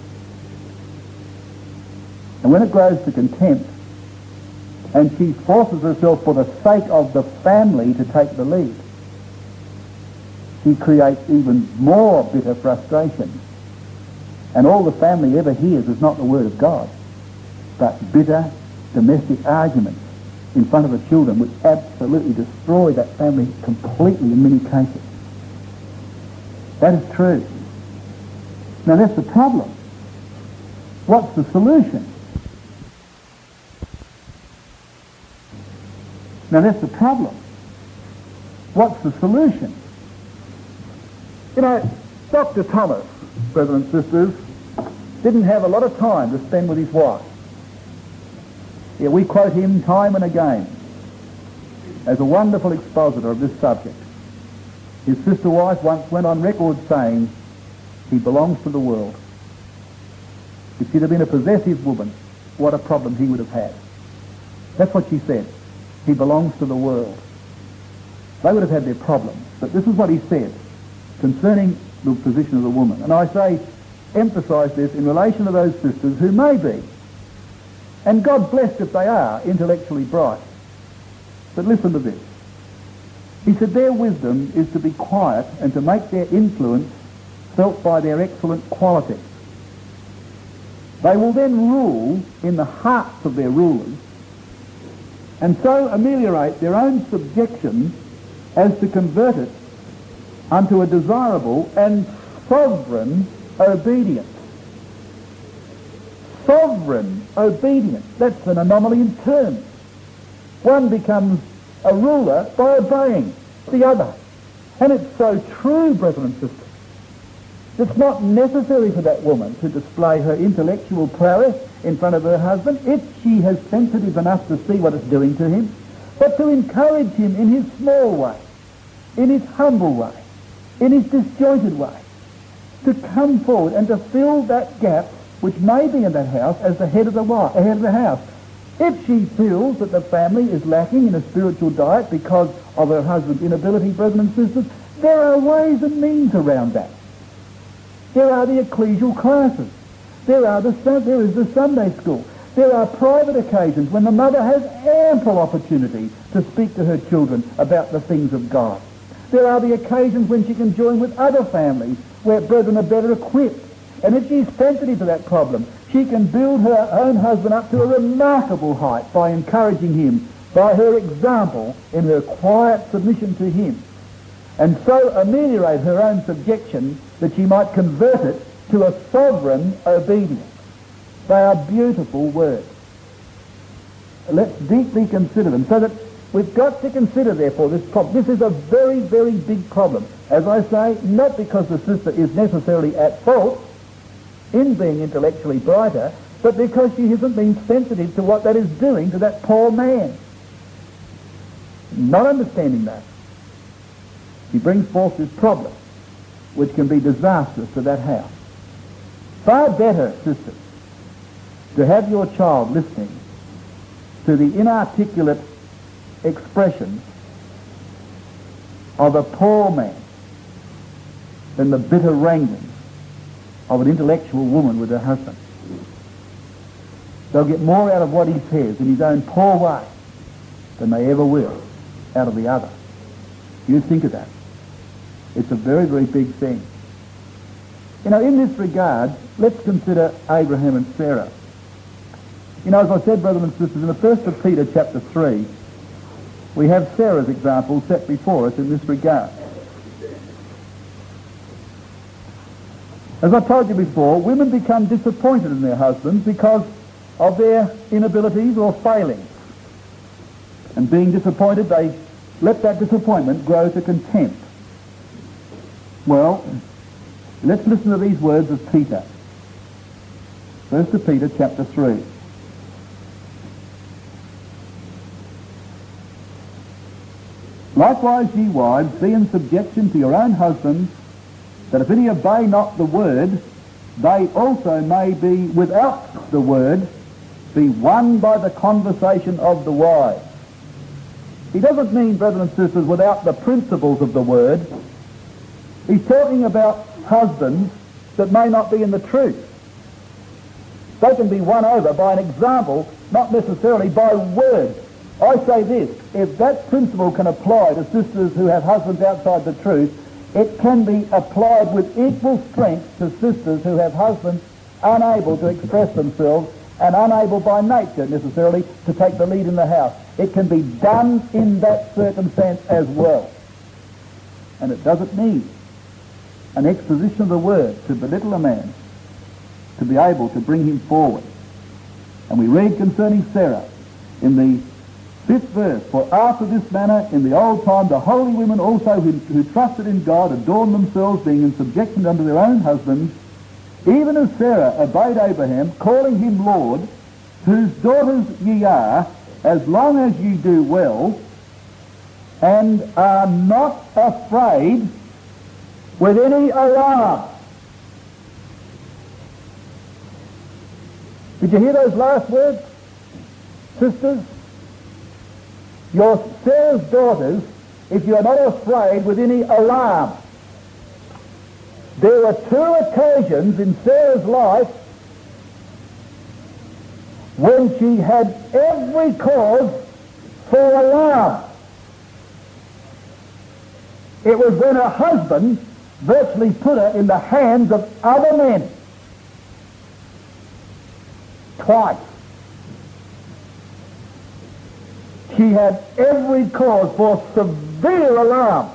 And when it grows to contempt, and she forces herself for the sake of the family to take the lead, she creates even more bitter frustration. And all the family ever hears is not the word of God, but bitter domestic arguments in front of the children, which absolutely destroy that family completely in many cases. That is true. Now that's the problem. What's the solution? Now that's the problem. What's the solution? You know, Doctor Thomas, brothers and sisters, didn't have a lot of time to spend with his wife. Yeah, we quote him time and again as a wonderful expositor of this subject. His sister wife once went on record saying, he belongs to the world. If she'd have been a possessive woman, what a problem he would have had. That's what she said. He belongs to the world. They would have had their problems, but this is what he said concerning the position of the woman. And I say, emphasise this in relation to those sisters who may be, and God blessed if they are, intellectually bright. But listen to this. He said their wisdom is to be quiet and to make their influence felt by their excellent qualities. They will then rule in the hearts of their rulers and so ameliorate their own subjection as to convert it unto a desirable and sovereign obedience. Sovereign obedience. That's an anomaly in terms. One becomes a ruler by obeying the other. And it's so true, brethren and sisters. It's not necessary for that woman to display her intellectual prowess in front of her husband if she has sensitive enough to see what it's doing to him, but to encourage him in his small way, in his humble way, in his disjointed way, to come forward and to fill that gap which may be in that house as the head of the wife, head of the house. If she feels that the family is lacking in a spiritual diet because of her husband's inability, brethren and sisters, there are ways and means around that. There are the ecclesial classes. There are the there is the Sunday school. There are private occasions when the mother has ample opportunity to speak to her children about the things of God. There are the occasions when she can join with other families where brethren are better equipped. And if she's sensitive to that problem, she can build her own husband up to a remarkable height by encouraging him, by her example in her quiet submission to him, and so ameliorate her own subjection that she might convert it to a sovereign obedience. They are beautiful words. Let's deeply consider them, so that we've got to consider, therefore, this problem. This is a very, very big problem. As I say, not because the sister is necessarily at fault in being intellectually brighter, but because she hasn't been sensitive to what that is doing to that poor man. Not understanding that, she brings forth this problem, which can be disastrous to that house. Far better, sisters, to have your child listening to the inarticulate expressions of a poor man than the bitter wranglings of an intellectual woman with her husband. They'll get more out of what he says in his own poor way than they ever will out of the other. You think of that. It's a very, very big thing. You know, in this regard, let's consider Abraham and Sarah. You know, as I said, brothers and sisters, in the first of Peter chapter three, we have Sarah's example set before us in this regard. As I told you before, women become disappointed in their husbands because of their inabilities or failings. And being disappointed, they let that disappointment grow to contempt. Well, let's listen to these words of Peter. First of Peter chapter three. Likewise, ye wives, be in subjection to your own husbands, that if any obey not the word, they also may be, without the word, be won by the conversation of the wise. He doesn't mean, brothers and sisters, without the principles of the word. He's talking about husbands that may not be in the truth. They can be won over by an example, not necessarily by words. I say this, if that principle can apply to sisters who have husbands outside the truth, it can be applied with equal strength to sisters who have husbands unable to express themselves and unable by nature necessarily to take the lead in the house. It can be done in that circumstance as well. And it doesn't need an exposition of the word to belittle a man to be able to bring him forward. And we read concerning Sarah in the fifth verse, for after this manner in the old time the holy women also who, who trusted in God adorned themselves, being in subjection unto their own husbands, even as Sarah obeyed Abraham, calling him Lord, whose daughters ye are, as long as ye do well, and are not afraid with any alarm. Did you hear those last words, sisters? Your Sarah's daughters, if you are not afraid with any alarm. There were two occasions in Sarah's life when she had every cause for alarm. It was when her husband virtually put her in the hands of other men. Twice. She had every cause for severe alarm.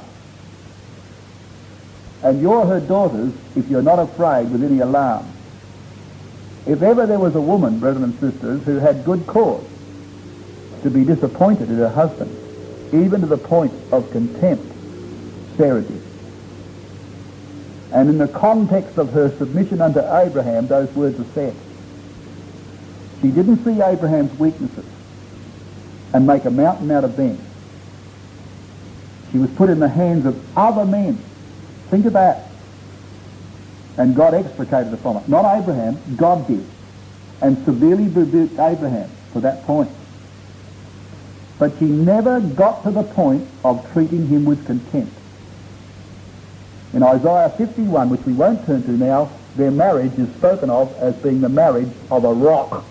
And you're her daughters if you're not afraid with any alarm. If ever there was a woman, brethren and sisters, who had good cause to be disappointed in her husband, even to the point of contempt, Sarah did. And in the context of her submission unto Abraham, those words are said. She didn't see Abraham's weaknesses and make a mountain out of them. She was put in the hands of other men. Think of that. And God extricated her from it. Not Abraham, God did. And severely rebuked Abraham for that point. But she never got to the point of treating him with contempt. In Isaiah fifty-one, which we won't turn to now, their marriage is spoken of as being the marriage of a rock.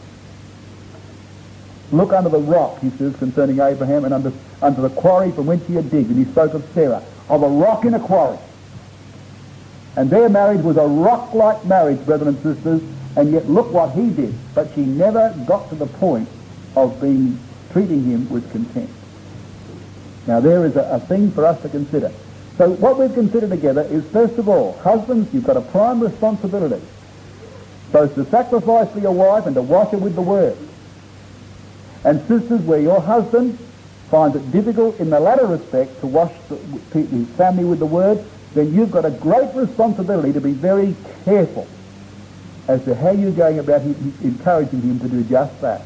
Look under the rock, he says, concerning Abraham, and under, under the quarry from whence he had digged. And he spoke of Sarah, of a rock in a quarry. And their marriage was a rock-like marriage, brethren and sisters, and yet look what he did. But she never got to the point of being treating him with contempt. Now there is a, a thing for us to consider. So what we've considered together is, first of all, husbands, you've got a prime responsibility, both to sacrifice for your wife and to wash her with the word. And sisters, where your husband finds it difficult in the latter respect to wash the, his family with the word, then you've got a great responsibility to be very careful as to how you're going about him, encouraging him to do just that.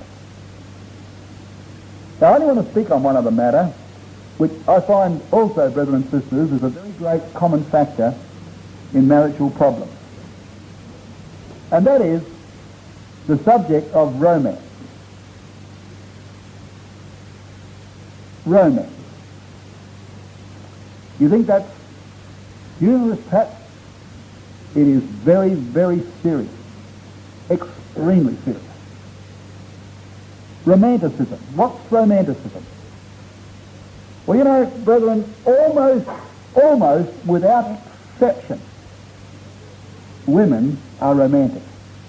Now, I only want to speak on one other matter, which I find also, brethren and sisters, is a very great common factor in marital problems. And that is the subject of romance. Romance. You think that's humorous, perhaps? It is very, very serious. Extremely serious. Romanticism. What's romanticism? Well, you know, brethren, almost, almost without exception, women are romantic.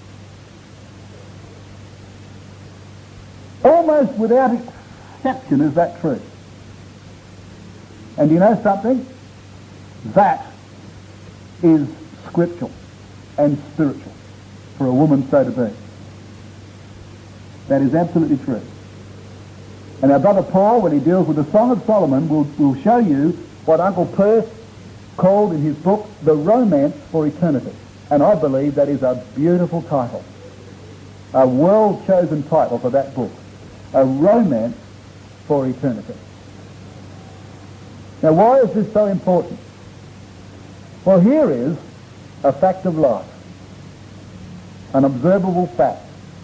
Almost without exception is that true. And you know something? That is scriptural and spiritual for a woman so to be. That is absolutely true. And our brother Paul, when he deals with the Song of Solomon, will will show you what Uncle Perth called in his book, The Romance for Eternity. And I believe that is a beautiful title. A well-chosen title for that book. A Romance for Eternity. Now, why is this so important? Well, here is a fact of life. an observable fact.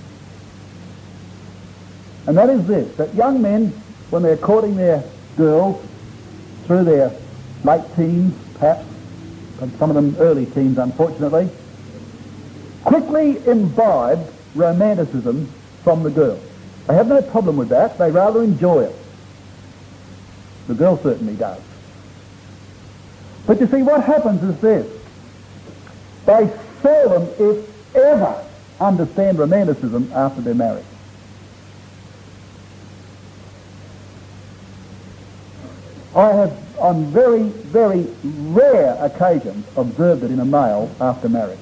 And that is this, that young men, when they're courting their girls through their late teens, perhaps, and some of them early teens, unfortunately, quickly imbibe romanticism from the girl. They have no problem with that. They rather enjoy it. The girl certainly does. But you see, what happens is this. They seldom, if ever, understand romanticism after they're married. I have, on very, very rare occasions, observed it in a male after marriage.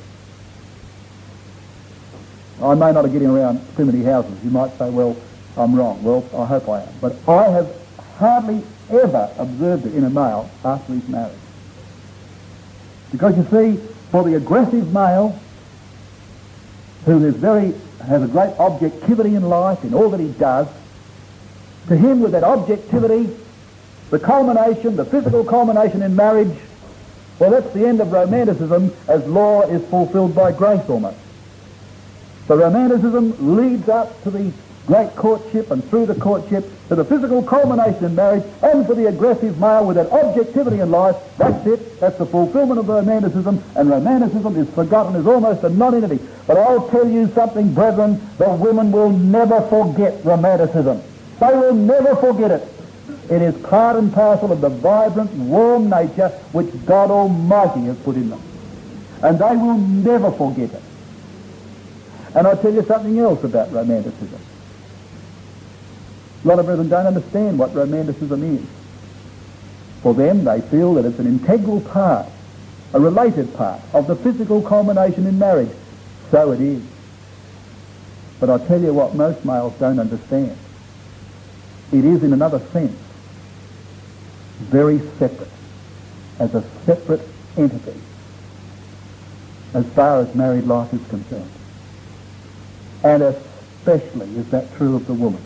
I may not be getting around too many houses. You might say, well, I'm wrong. Well, I hope I am. But I have hardly ever observed it in a male after he's married. Because you see, for the aggressive male, who is very, has a great objectivity in life, in all that he does, to him with that objectivity, the culmination, the physical culmination in marriage, well, that's the end of romanticism as law is fulfilled by grace almost. So romanticism leads up to the great courtship, and through the courtship to the physical culmination in marriage, and for the aggressive male with that objectivity in life, that's it, that's the fulfillment of romanticism, and romanticism is forgotten, is almost a non-entity. But I'll tell you something, brethren, the women will never forget romanticism. They will never forget it. It is part and parcel of the vibrant, warm nature which God Almighty has put in them. And they will never forget it. And I'll tell you something else about romanticism. A lot of brethren don't understand what romanticism is. For them, they feel that it's an integral part, a related part of the physical culmination in marriage. So it is. But I'll tell you what most males don't understand. It is, in another sense, very separate, as a separate entity, as far as married life is concerned. And especially is that true of the woman.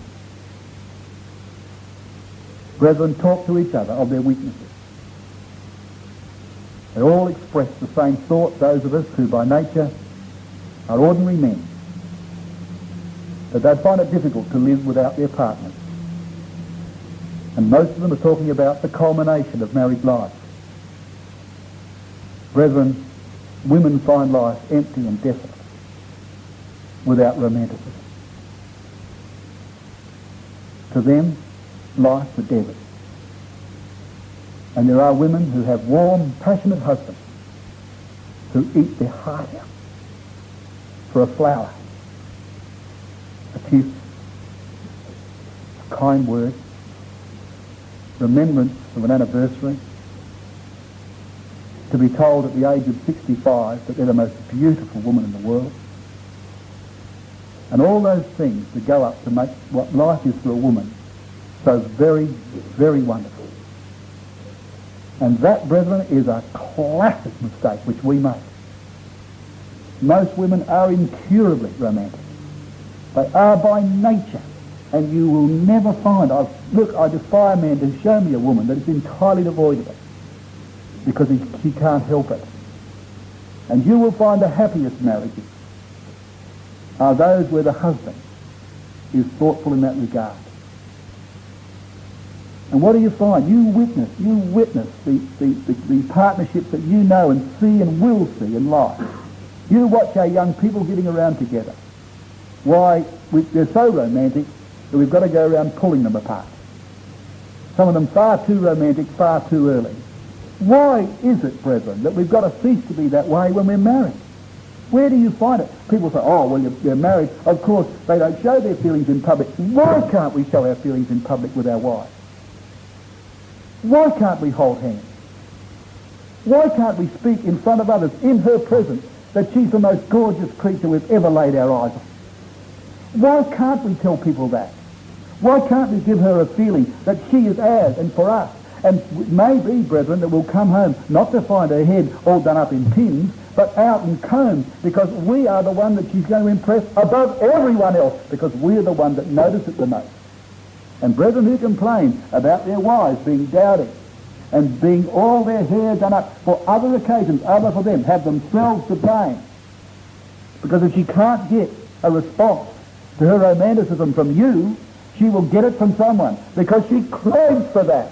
Brethren, talk to each other of their weaknesses. They all express the same thought, those of us who by nature are ordinary men, that they find it difficult to live without their partners. And most of them are talking about the culmination of married life. Brethren, women find life empty and desolate without romanticism. To them, life's a desert. And there are women who have warm, passionate husbands who eat their heart out for a flower, a kiss, a kind word, remembrance of an anniversary, to be told at the age of sixty-five that they're the most beautiful woman in the world, and all those things that go up to make what life is for a woman so very, very wonderful. And that, brethren, is a classic mistake which we make. Most women are incurably romantic. They are by nature. And you will never find, I've, look, I defy a man to show me a woman that is entirely devoid of it, because he, she can't help it. And you will find the happiest marriages are those where the husband is thoughtful in that regard. And what do you find? You witness, you witness the, the, the, the partnerships that you know and see and will see in life. You watch our young people getting around together. Why, we, they're so romantic that we've got to go around pulling them apart. Some of them far too romantic, far too early. Why is it, brethren, that we've got to cease to be that way when we're married? Where do you find it? People say, oh, well, you're, you're married. Of course, they don't show their feelings in public. Why can't we show our feelings in public with our wives? Why can't we hold hands? Why can't we speak in front of others, in her presence, that she's the most gorgeous creature we've ever laid our eyes on? Why can't we tell people that? Why can't we give her a feeling that she is ours and for us? And it may be, brethren, that we'll come home not to find her head all done up in pins, but out and combed, because we are the one that she's going to impress above everyone else, because we're the one that notice it the most. And brethren who complain about their wives being dowdy and being all their hair done up for other occasions other for them, have themselves to blame. Because if she can't get a response to her romanticism from you, she will get it from someone, because she craves for that.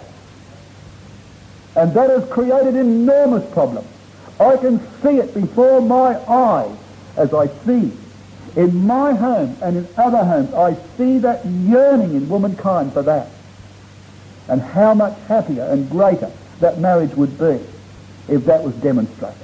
And that has created enormous problems. I can see it before my eyes as I see in my home and in other homes. I see that yearning in womankind for that. And how much happier and greater that marriage would be if that was demonstrated.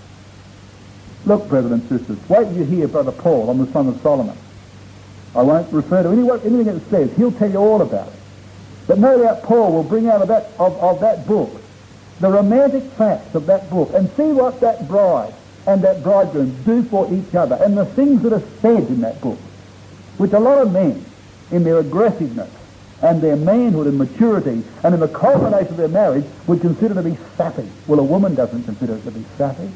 Look, brothers and sisters, wait till you hear Brother Paul on the Song of Solomon. I won't refer to any, anything it says. He'll tell you all about it. But no doubt Paul will bring out of that, of, of that book the romantic facts of that book, and see what that bride and that bridegroom do for each other, and the things that are said in that book, which a lot of men, in their aggressiveness and their manhood and maturity and in the culmination of their marriage, would consider to be sappy. Well, a woman doesn't consider it to be sappy.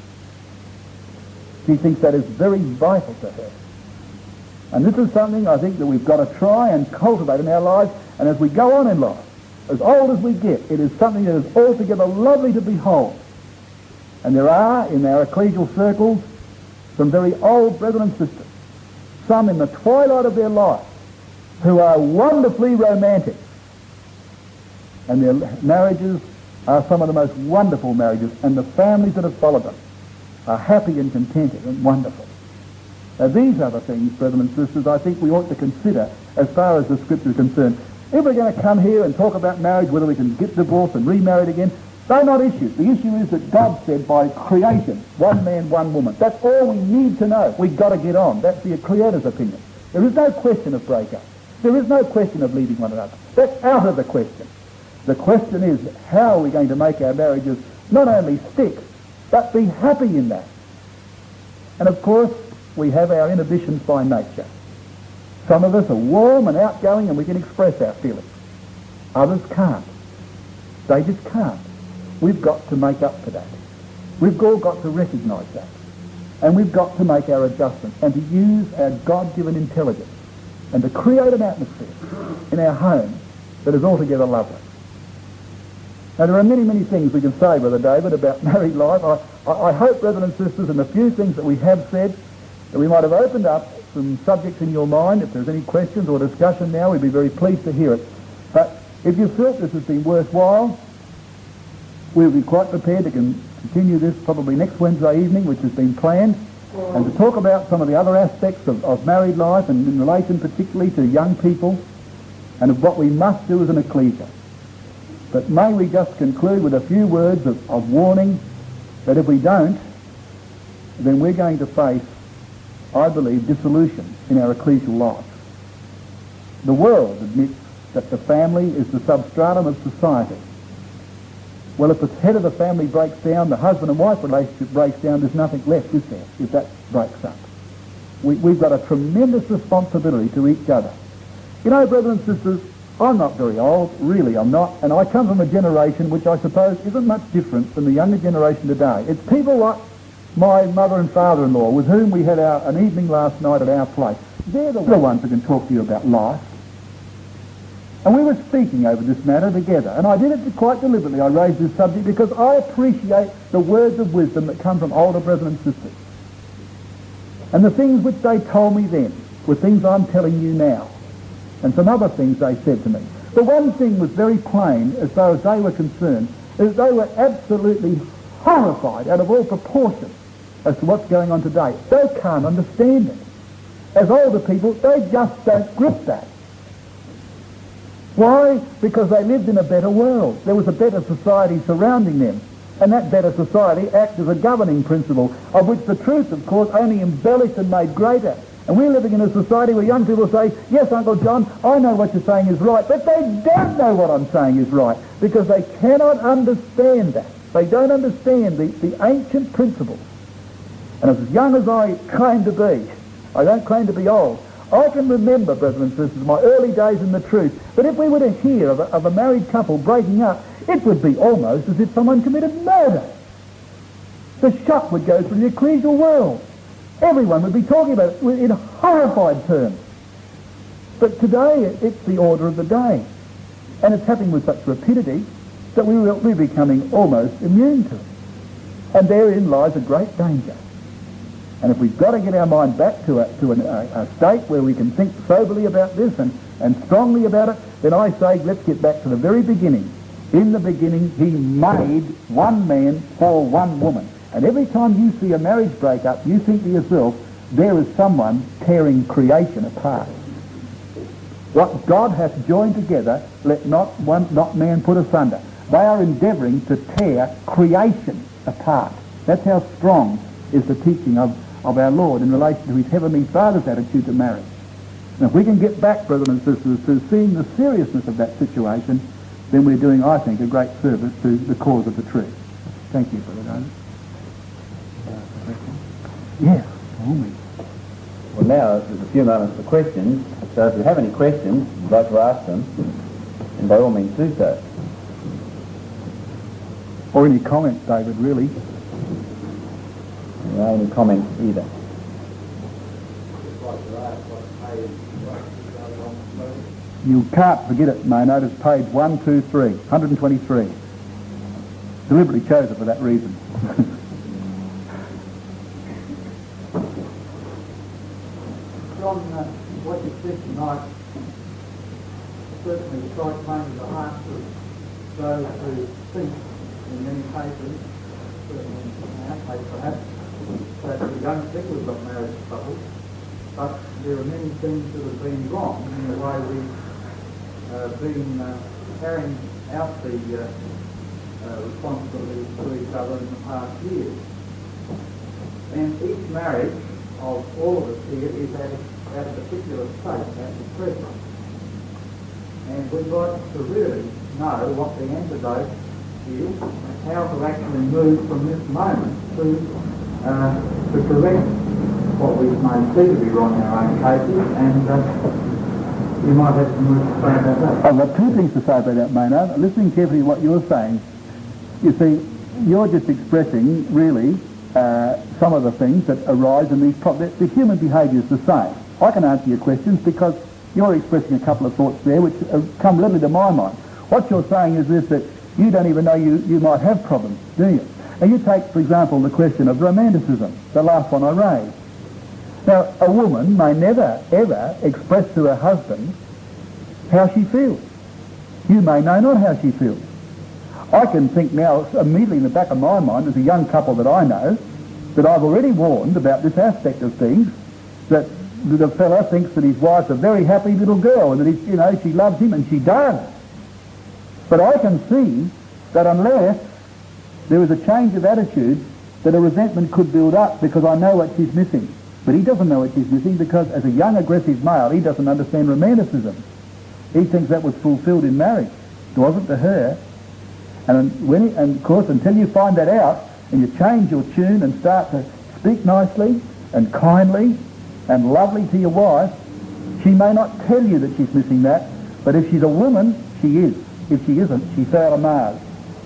She thinks that is very vital to her. And this is something I think that we've got to try and cultivate in our lives, and as we go on in life, as old as we get, it is something that is altogether lovely to behold. And there are, in our ecclesial circles, some very old brethren and sisters, some in the twilight of their life, who are wonderfully romantic. And their marriages are some of the most wonderful marriages, and the families that have followed them are happy and contented and wonderful. Now, these are the things, brethren and sisters, I think we ought to consider as far as the Scripture is concerned. If we're going to come here and talk about marriage, whether we can get divorced and remarried again, they're not issues. The issue is that God said by creation, one man, one woman. That's all we need to know. We've got to get on. That's the Creator's opinion. There is no question of breakup. There is no question of leaving one another. That's out of the question. The question is, how are we going to make our marriages not only stick, but be happy in that? And of course, we have our inhibitions by nature. Some of us are warm and outgoing and we can express our feelings. Others can't. They just can't. We've got to make up for that. We've all got to recognise that. And we've got to make our adjustments and to use our God-given intelligence and to create an atmosphere in our home that is altogether lovely. Now, there are many, many things we can say, Brother David, about married life. I, I, I hope, brothers and sisters, in the few things that we have said, that we might have opened up some subjects in your mind. If there's any questions or discussion now, we'd be very pleased to hear it. But if you felt this has been worthwhile, we'll be quite prepared to con- continue this probably next Wednesday evening, which has been planned, and to talk about some of the other aspects of, of married life, and in relation particularly to young people, and of what we must do as an ecclesia. But may we just conclude with a few words of, of warning that if we don't, then we're going to face, I believe, dissolution in our ecclesial life. The world admits that the family is the substratum of society. Well, if the head of the family breaks down, the husband and wife relationship breaks down, there's nothing left, is there, if that breaks up? We, we've got a tremendous responsibility to each other. You know, brothers and sisters, I'm not very old, really I'm not, and I come from a generation which I suppose isn't much different from the younger generation today. It's people like my mother and father-in-law, with whom we had our, an evening last night at our place. They're the ones who can talk to you about life. And we were speaking over this matter together, and I did it quite deliberately. I raised this subject because I appreciate the words of wisdom that come from older brethren and sisters. And the things which they told me then were things I'm telling you now, and some other things they said to me. The one thing was very plain as far as they were concerned, is they were absolutely horrified out of all proportion as to what's going on today. They can't understand it. As older people, they just don't grip that. Why? Because they lived in a better world. There was a better society surrounding them. And that better society acts as a governing principle, of which the truth, of course, only embellished and made greater. And we're living in a society where young people say, yes, Uncle John, I know what you're saying is right, but they don't know what I'm saying is right, because they cannot understand that. They don't understand the, the ancient principles. And as young as I claim to be, I don't claim to be old, I can remember, brothers and sisters, my early days in the truth, that if we were to hear of a, of a married couple breaking up, it would be almost as if someone committed murder. The shock would go through the ecclesial world. Everyone would be talking about it in horrified terms. But today, it's the order of the day. And it's happening with such rapidity that we will, we're becoming almost immune to it. And therein lies a great danger. And if we've got to get our mind back to a, to an, a, a state where we can think soberly about this and, and strongly about it, then I say let's get back to the very beginning. In the beginning, he made one man for one woman. And every time you see a marriage break up, you think to yourself, there is someone tearing creation apart. What God hath joined together, let not one, not man put asunder. They are endeavouring to tear creation apart. That's how strong is the teaching of, of our Lord in relation to his heavenly Father's attitude to marriage. And if we can get back, brothers and sisters, to seeing the seriousness of that situation, then we're doing, I think, a great service to the cause of the truth. Thank you, Brother David. Yes, only. Well, now there's a few moments for questions, so if you have any questions, you'd like to ask them, then by all means do so. Or any comments, David, really. No, any comments either. You can't forget it, Maynard. It's page one two three, one twenty-three. Deliberately chose it for that reason. John, uh, what you said tonight certainly strikes home to the hearts of those who think in many cases, certainly in our case perhaps, that we don't think we've got marriage trouble, but there are many things that have been wrong in the way we've uh, been uh, carrying out the uh, uh, responsibilities to each other in the past years. And each marriage of all of us here is at a, at a particular state at the present. And we'd like to really know what the antidote is, how to actually move from this moment to, uh, to correct what we may see to be wrong in our own cases, and uh, you might have some words to say about that. I've got two things to say about that, Maynard. Listening carefully to what you're saying, you see, you're just expressing, really, uh, some of the things that arise in these problems. The human behaviour is the same. I can answer your questions because you're expressing a couple of thoughts there which uh, come readily to my mind. What you're saying is this, that you don't even know you, you might have problems, do you? And you take, for example, the question of romanticism, the last one I raised. Now, a woman may never, ever express to her husband how she feels. You may know not how she feels. I can think now, immediately in the back of my mind, as a young couple that I know, that I've already warned about this aspect of things, that the fella thinks that his wife's a very happy little girl and that he's, you know, she loves him, and she does. But I can see that unless there is a change of attitude, that a resentment could build up because I know what she's missing. But he doesn't know what she's missing because as a young aggressive male, he doesn't understand romanticism. He thinks that was fulfilled in marriage. It wasn't to her. And, when he, and of course, until you find that out and you change your tune and start to speak nicely and kindly and lovely to your wife, she may not tell you that she's missing that, but if she's a woman, she is. If she isn't, she's out of Mars.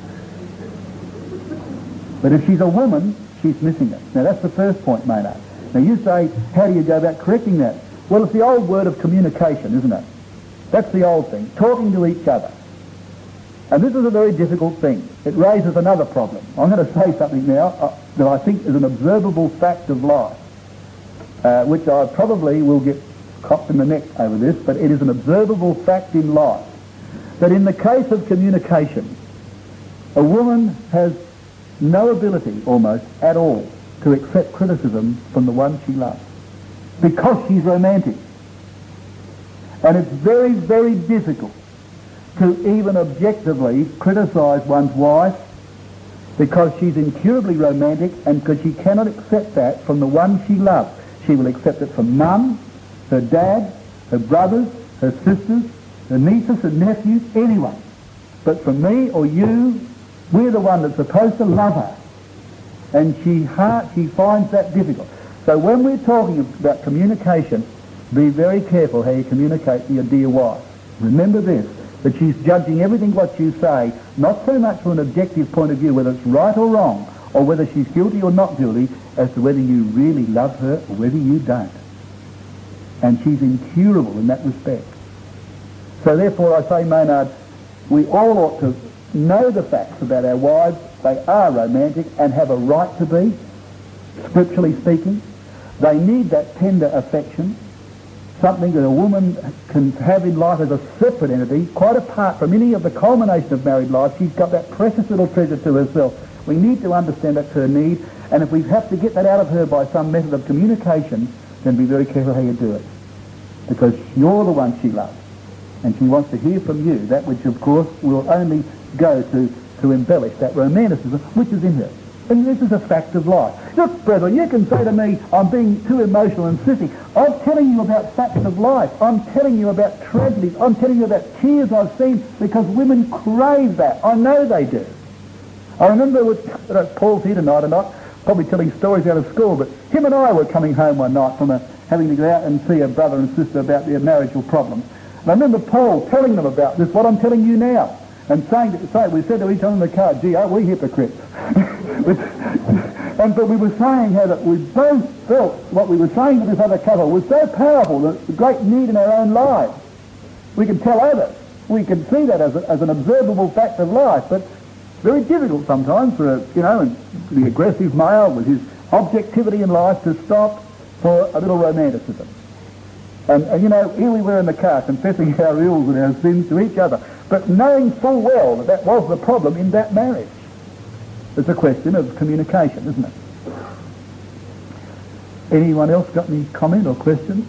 But if she's a woman, she's missing it. Now that's the first point, Maynard. Now you say, how do you go about correcting that? Well, it's the old word of communication, isn't it? That's the old thing, talking to each other. And this is a very difficult thing. It raises another problem. I'm going to say something now uh, that I think is an observable fact of life, uh, which I probably will get copped in the neck over this, but it is an observable fact in life, that in the case of communication, a woman has no ability, almost, at all, to accept criticism from the one she loves, because she's romantic. And it's very, very difficult to even objectively criticise one's wife because she's incurably romantic and because she cannot accept that from the one she loves. She will accept it from mum, her dad, her brothers, her sisters, her nieces and nephews, anyone. But from me or you, we're the one that's supposed to love her. And she, heart, she finds that difficult. So when we're talking about communication, be very careful how you communicate to your dear wife. Remember this, that she's judging everything what you say, not so much from an objective point of view, whether it's right or wrong, or whether she's guilty or not guilty, as to whether you really love her or whether you don't. And she's incurable in that respect. So therefore I say, Maynard, we all ought to know the facts about our wives. They are romantic and have a right to be, scripturally speaking. They need that tender affection, something that a woman can have in life as a separate entity, quite apart from any of the culmination of married life. She's got that precious little treasure to herself. We need to understand that's her need, and if we have to get that out of her by some method of communication, then be very careful how you do it. Because you're the one she loves, and she wants to hear from you that which, of course, will only go to, to embellish that romanticism which is in her. And this is a fact of life. Look, brethren, you can say to me, I'm being too emotional and sissy. I'm telling you about facts of life. I'm telling you about tragedies. I'm telling you about tears I've seen, because women crave that. I know they do. I remember with, I don't know if Paul's here tonight or not, probably telling stories out of school, but him and I were coming home one night from a, having to go out and see a brother and sister about their marital problems. And I remember Paul telling them about this, what I'm telling you now, and saying, say, we said to each other in the car, gee, are we hypocrites? And but we were saying how that we both felt what we were saying to this other couple was so powerful, the, the great need in our own lives. We can tell others. We can see that as, a, as an observable fact of life, but very difficult sometimes for a, you know, and the aggressive male with his objectivity in life to stop for a little romanticism. And, and you know, here we were in the car confessing our ills and our sins to each other, but knowing full well that that was the problem in that marriage. It's a question of communication, isn't it? Anyone else got any comment or question?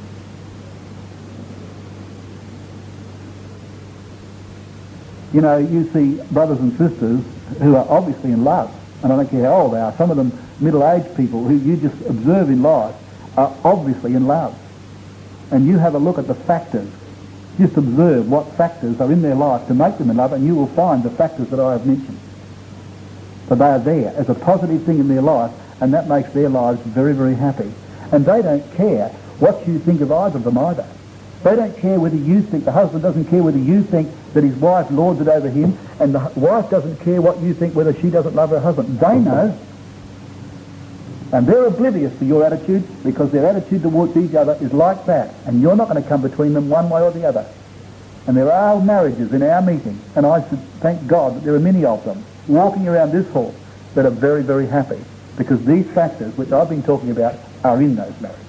You know, you see brothers and sisters who are obviously in love, and I don't care how old they are, some of them middle-aged people who you just observe in life are obviously in love. And you have a look at the factors. Just observe what factors are in their life to make them in love, and you will find the factors that I have mentioned. So they are there as a positive thing in their life, and that makes their lives very, very happy. And they don't care what you think of either of them either. They don't care whether you think, the husband doesn't care whether you think that his wife lords it over him, and the wife doesn't care what you think, whether she doesn't love her husband. They know. And they're oblivious to your attitude, because their attitude towards each other is like that, and you're not going to come between them one way or the other. And there are marriages in our meeting, and I should thank God that there are many of them walking around this hall that are very, very happy, because these factors which I've been talking about are in those marriages.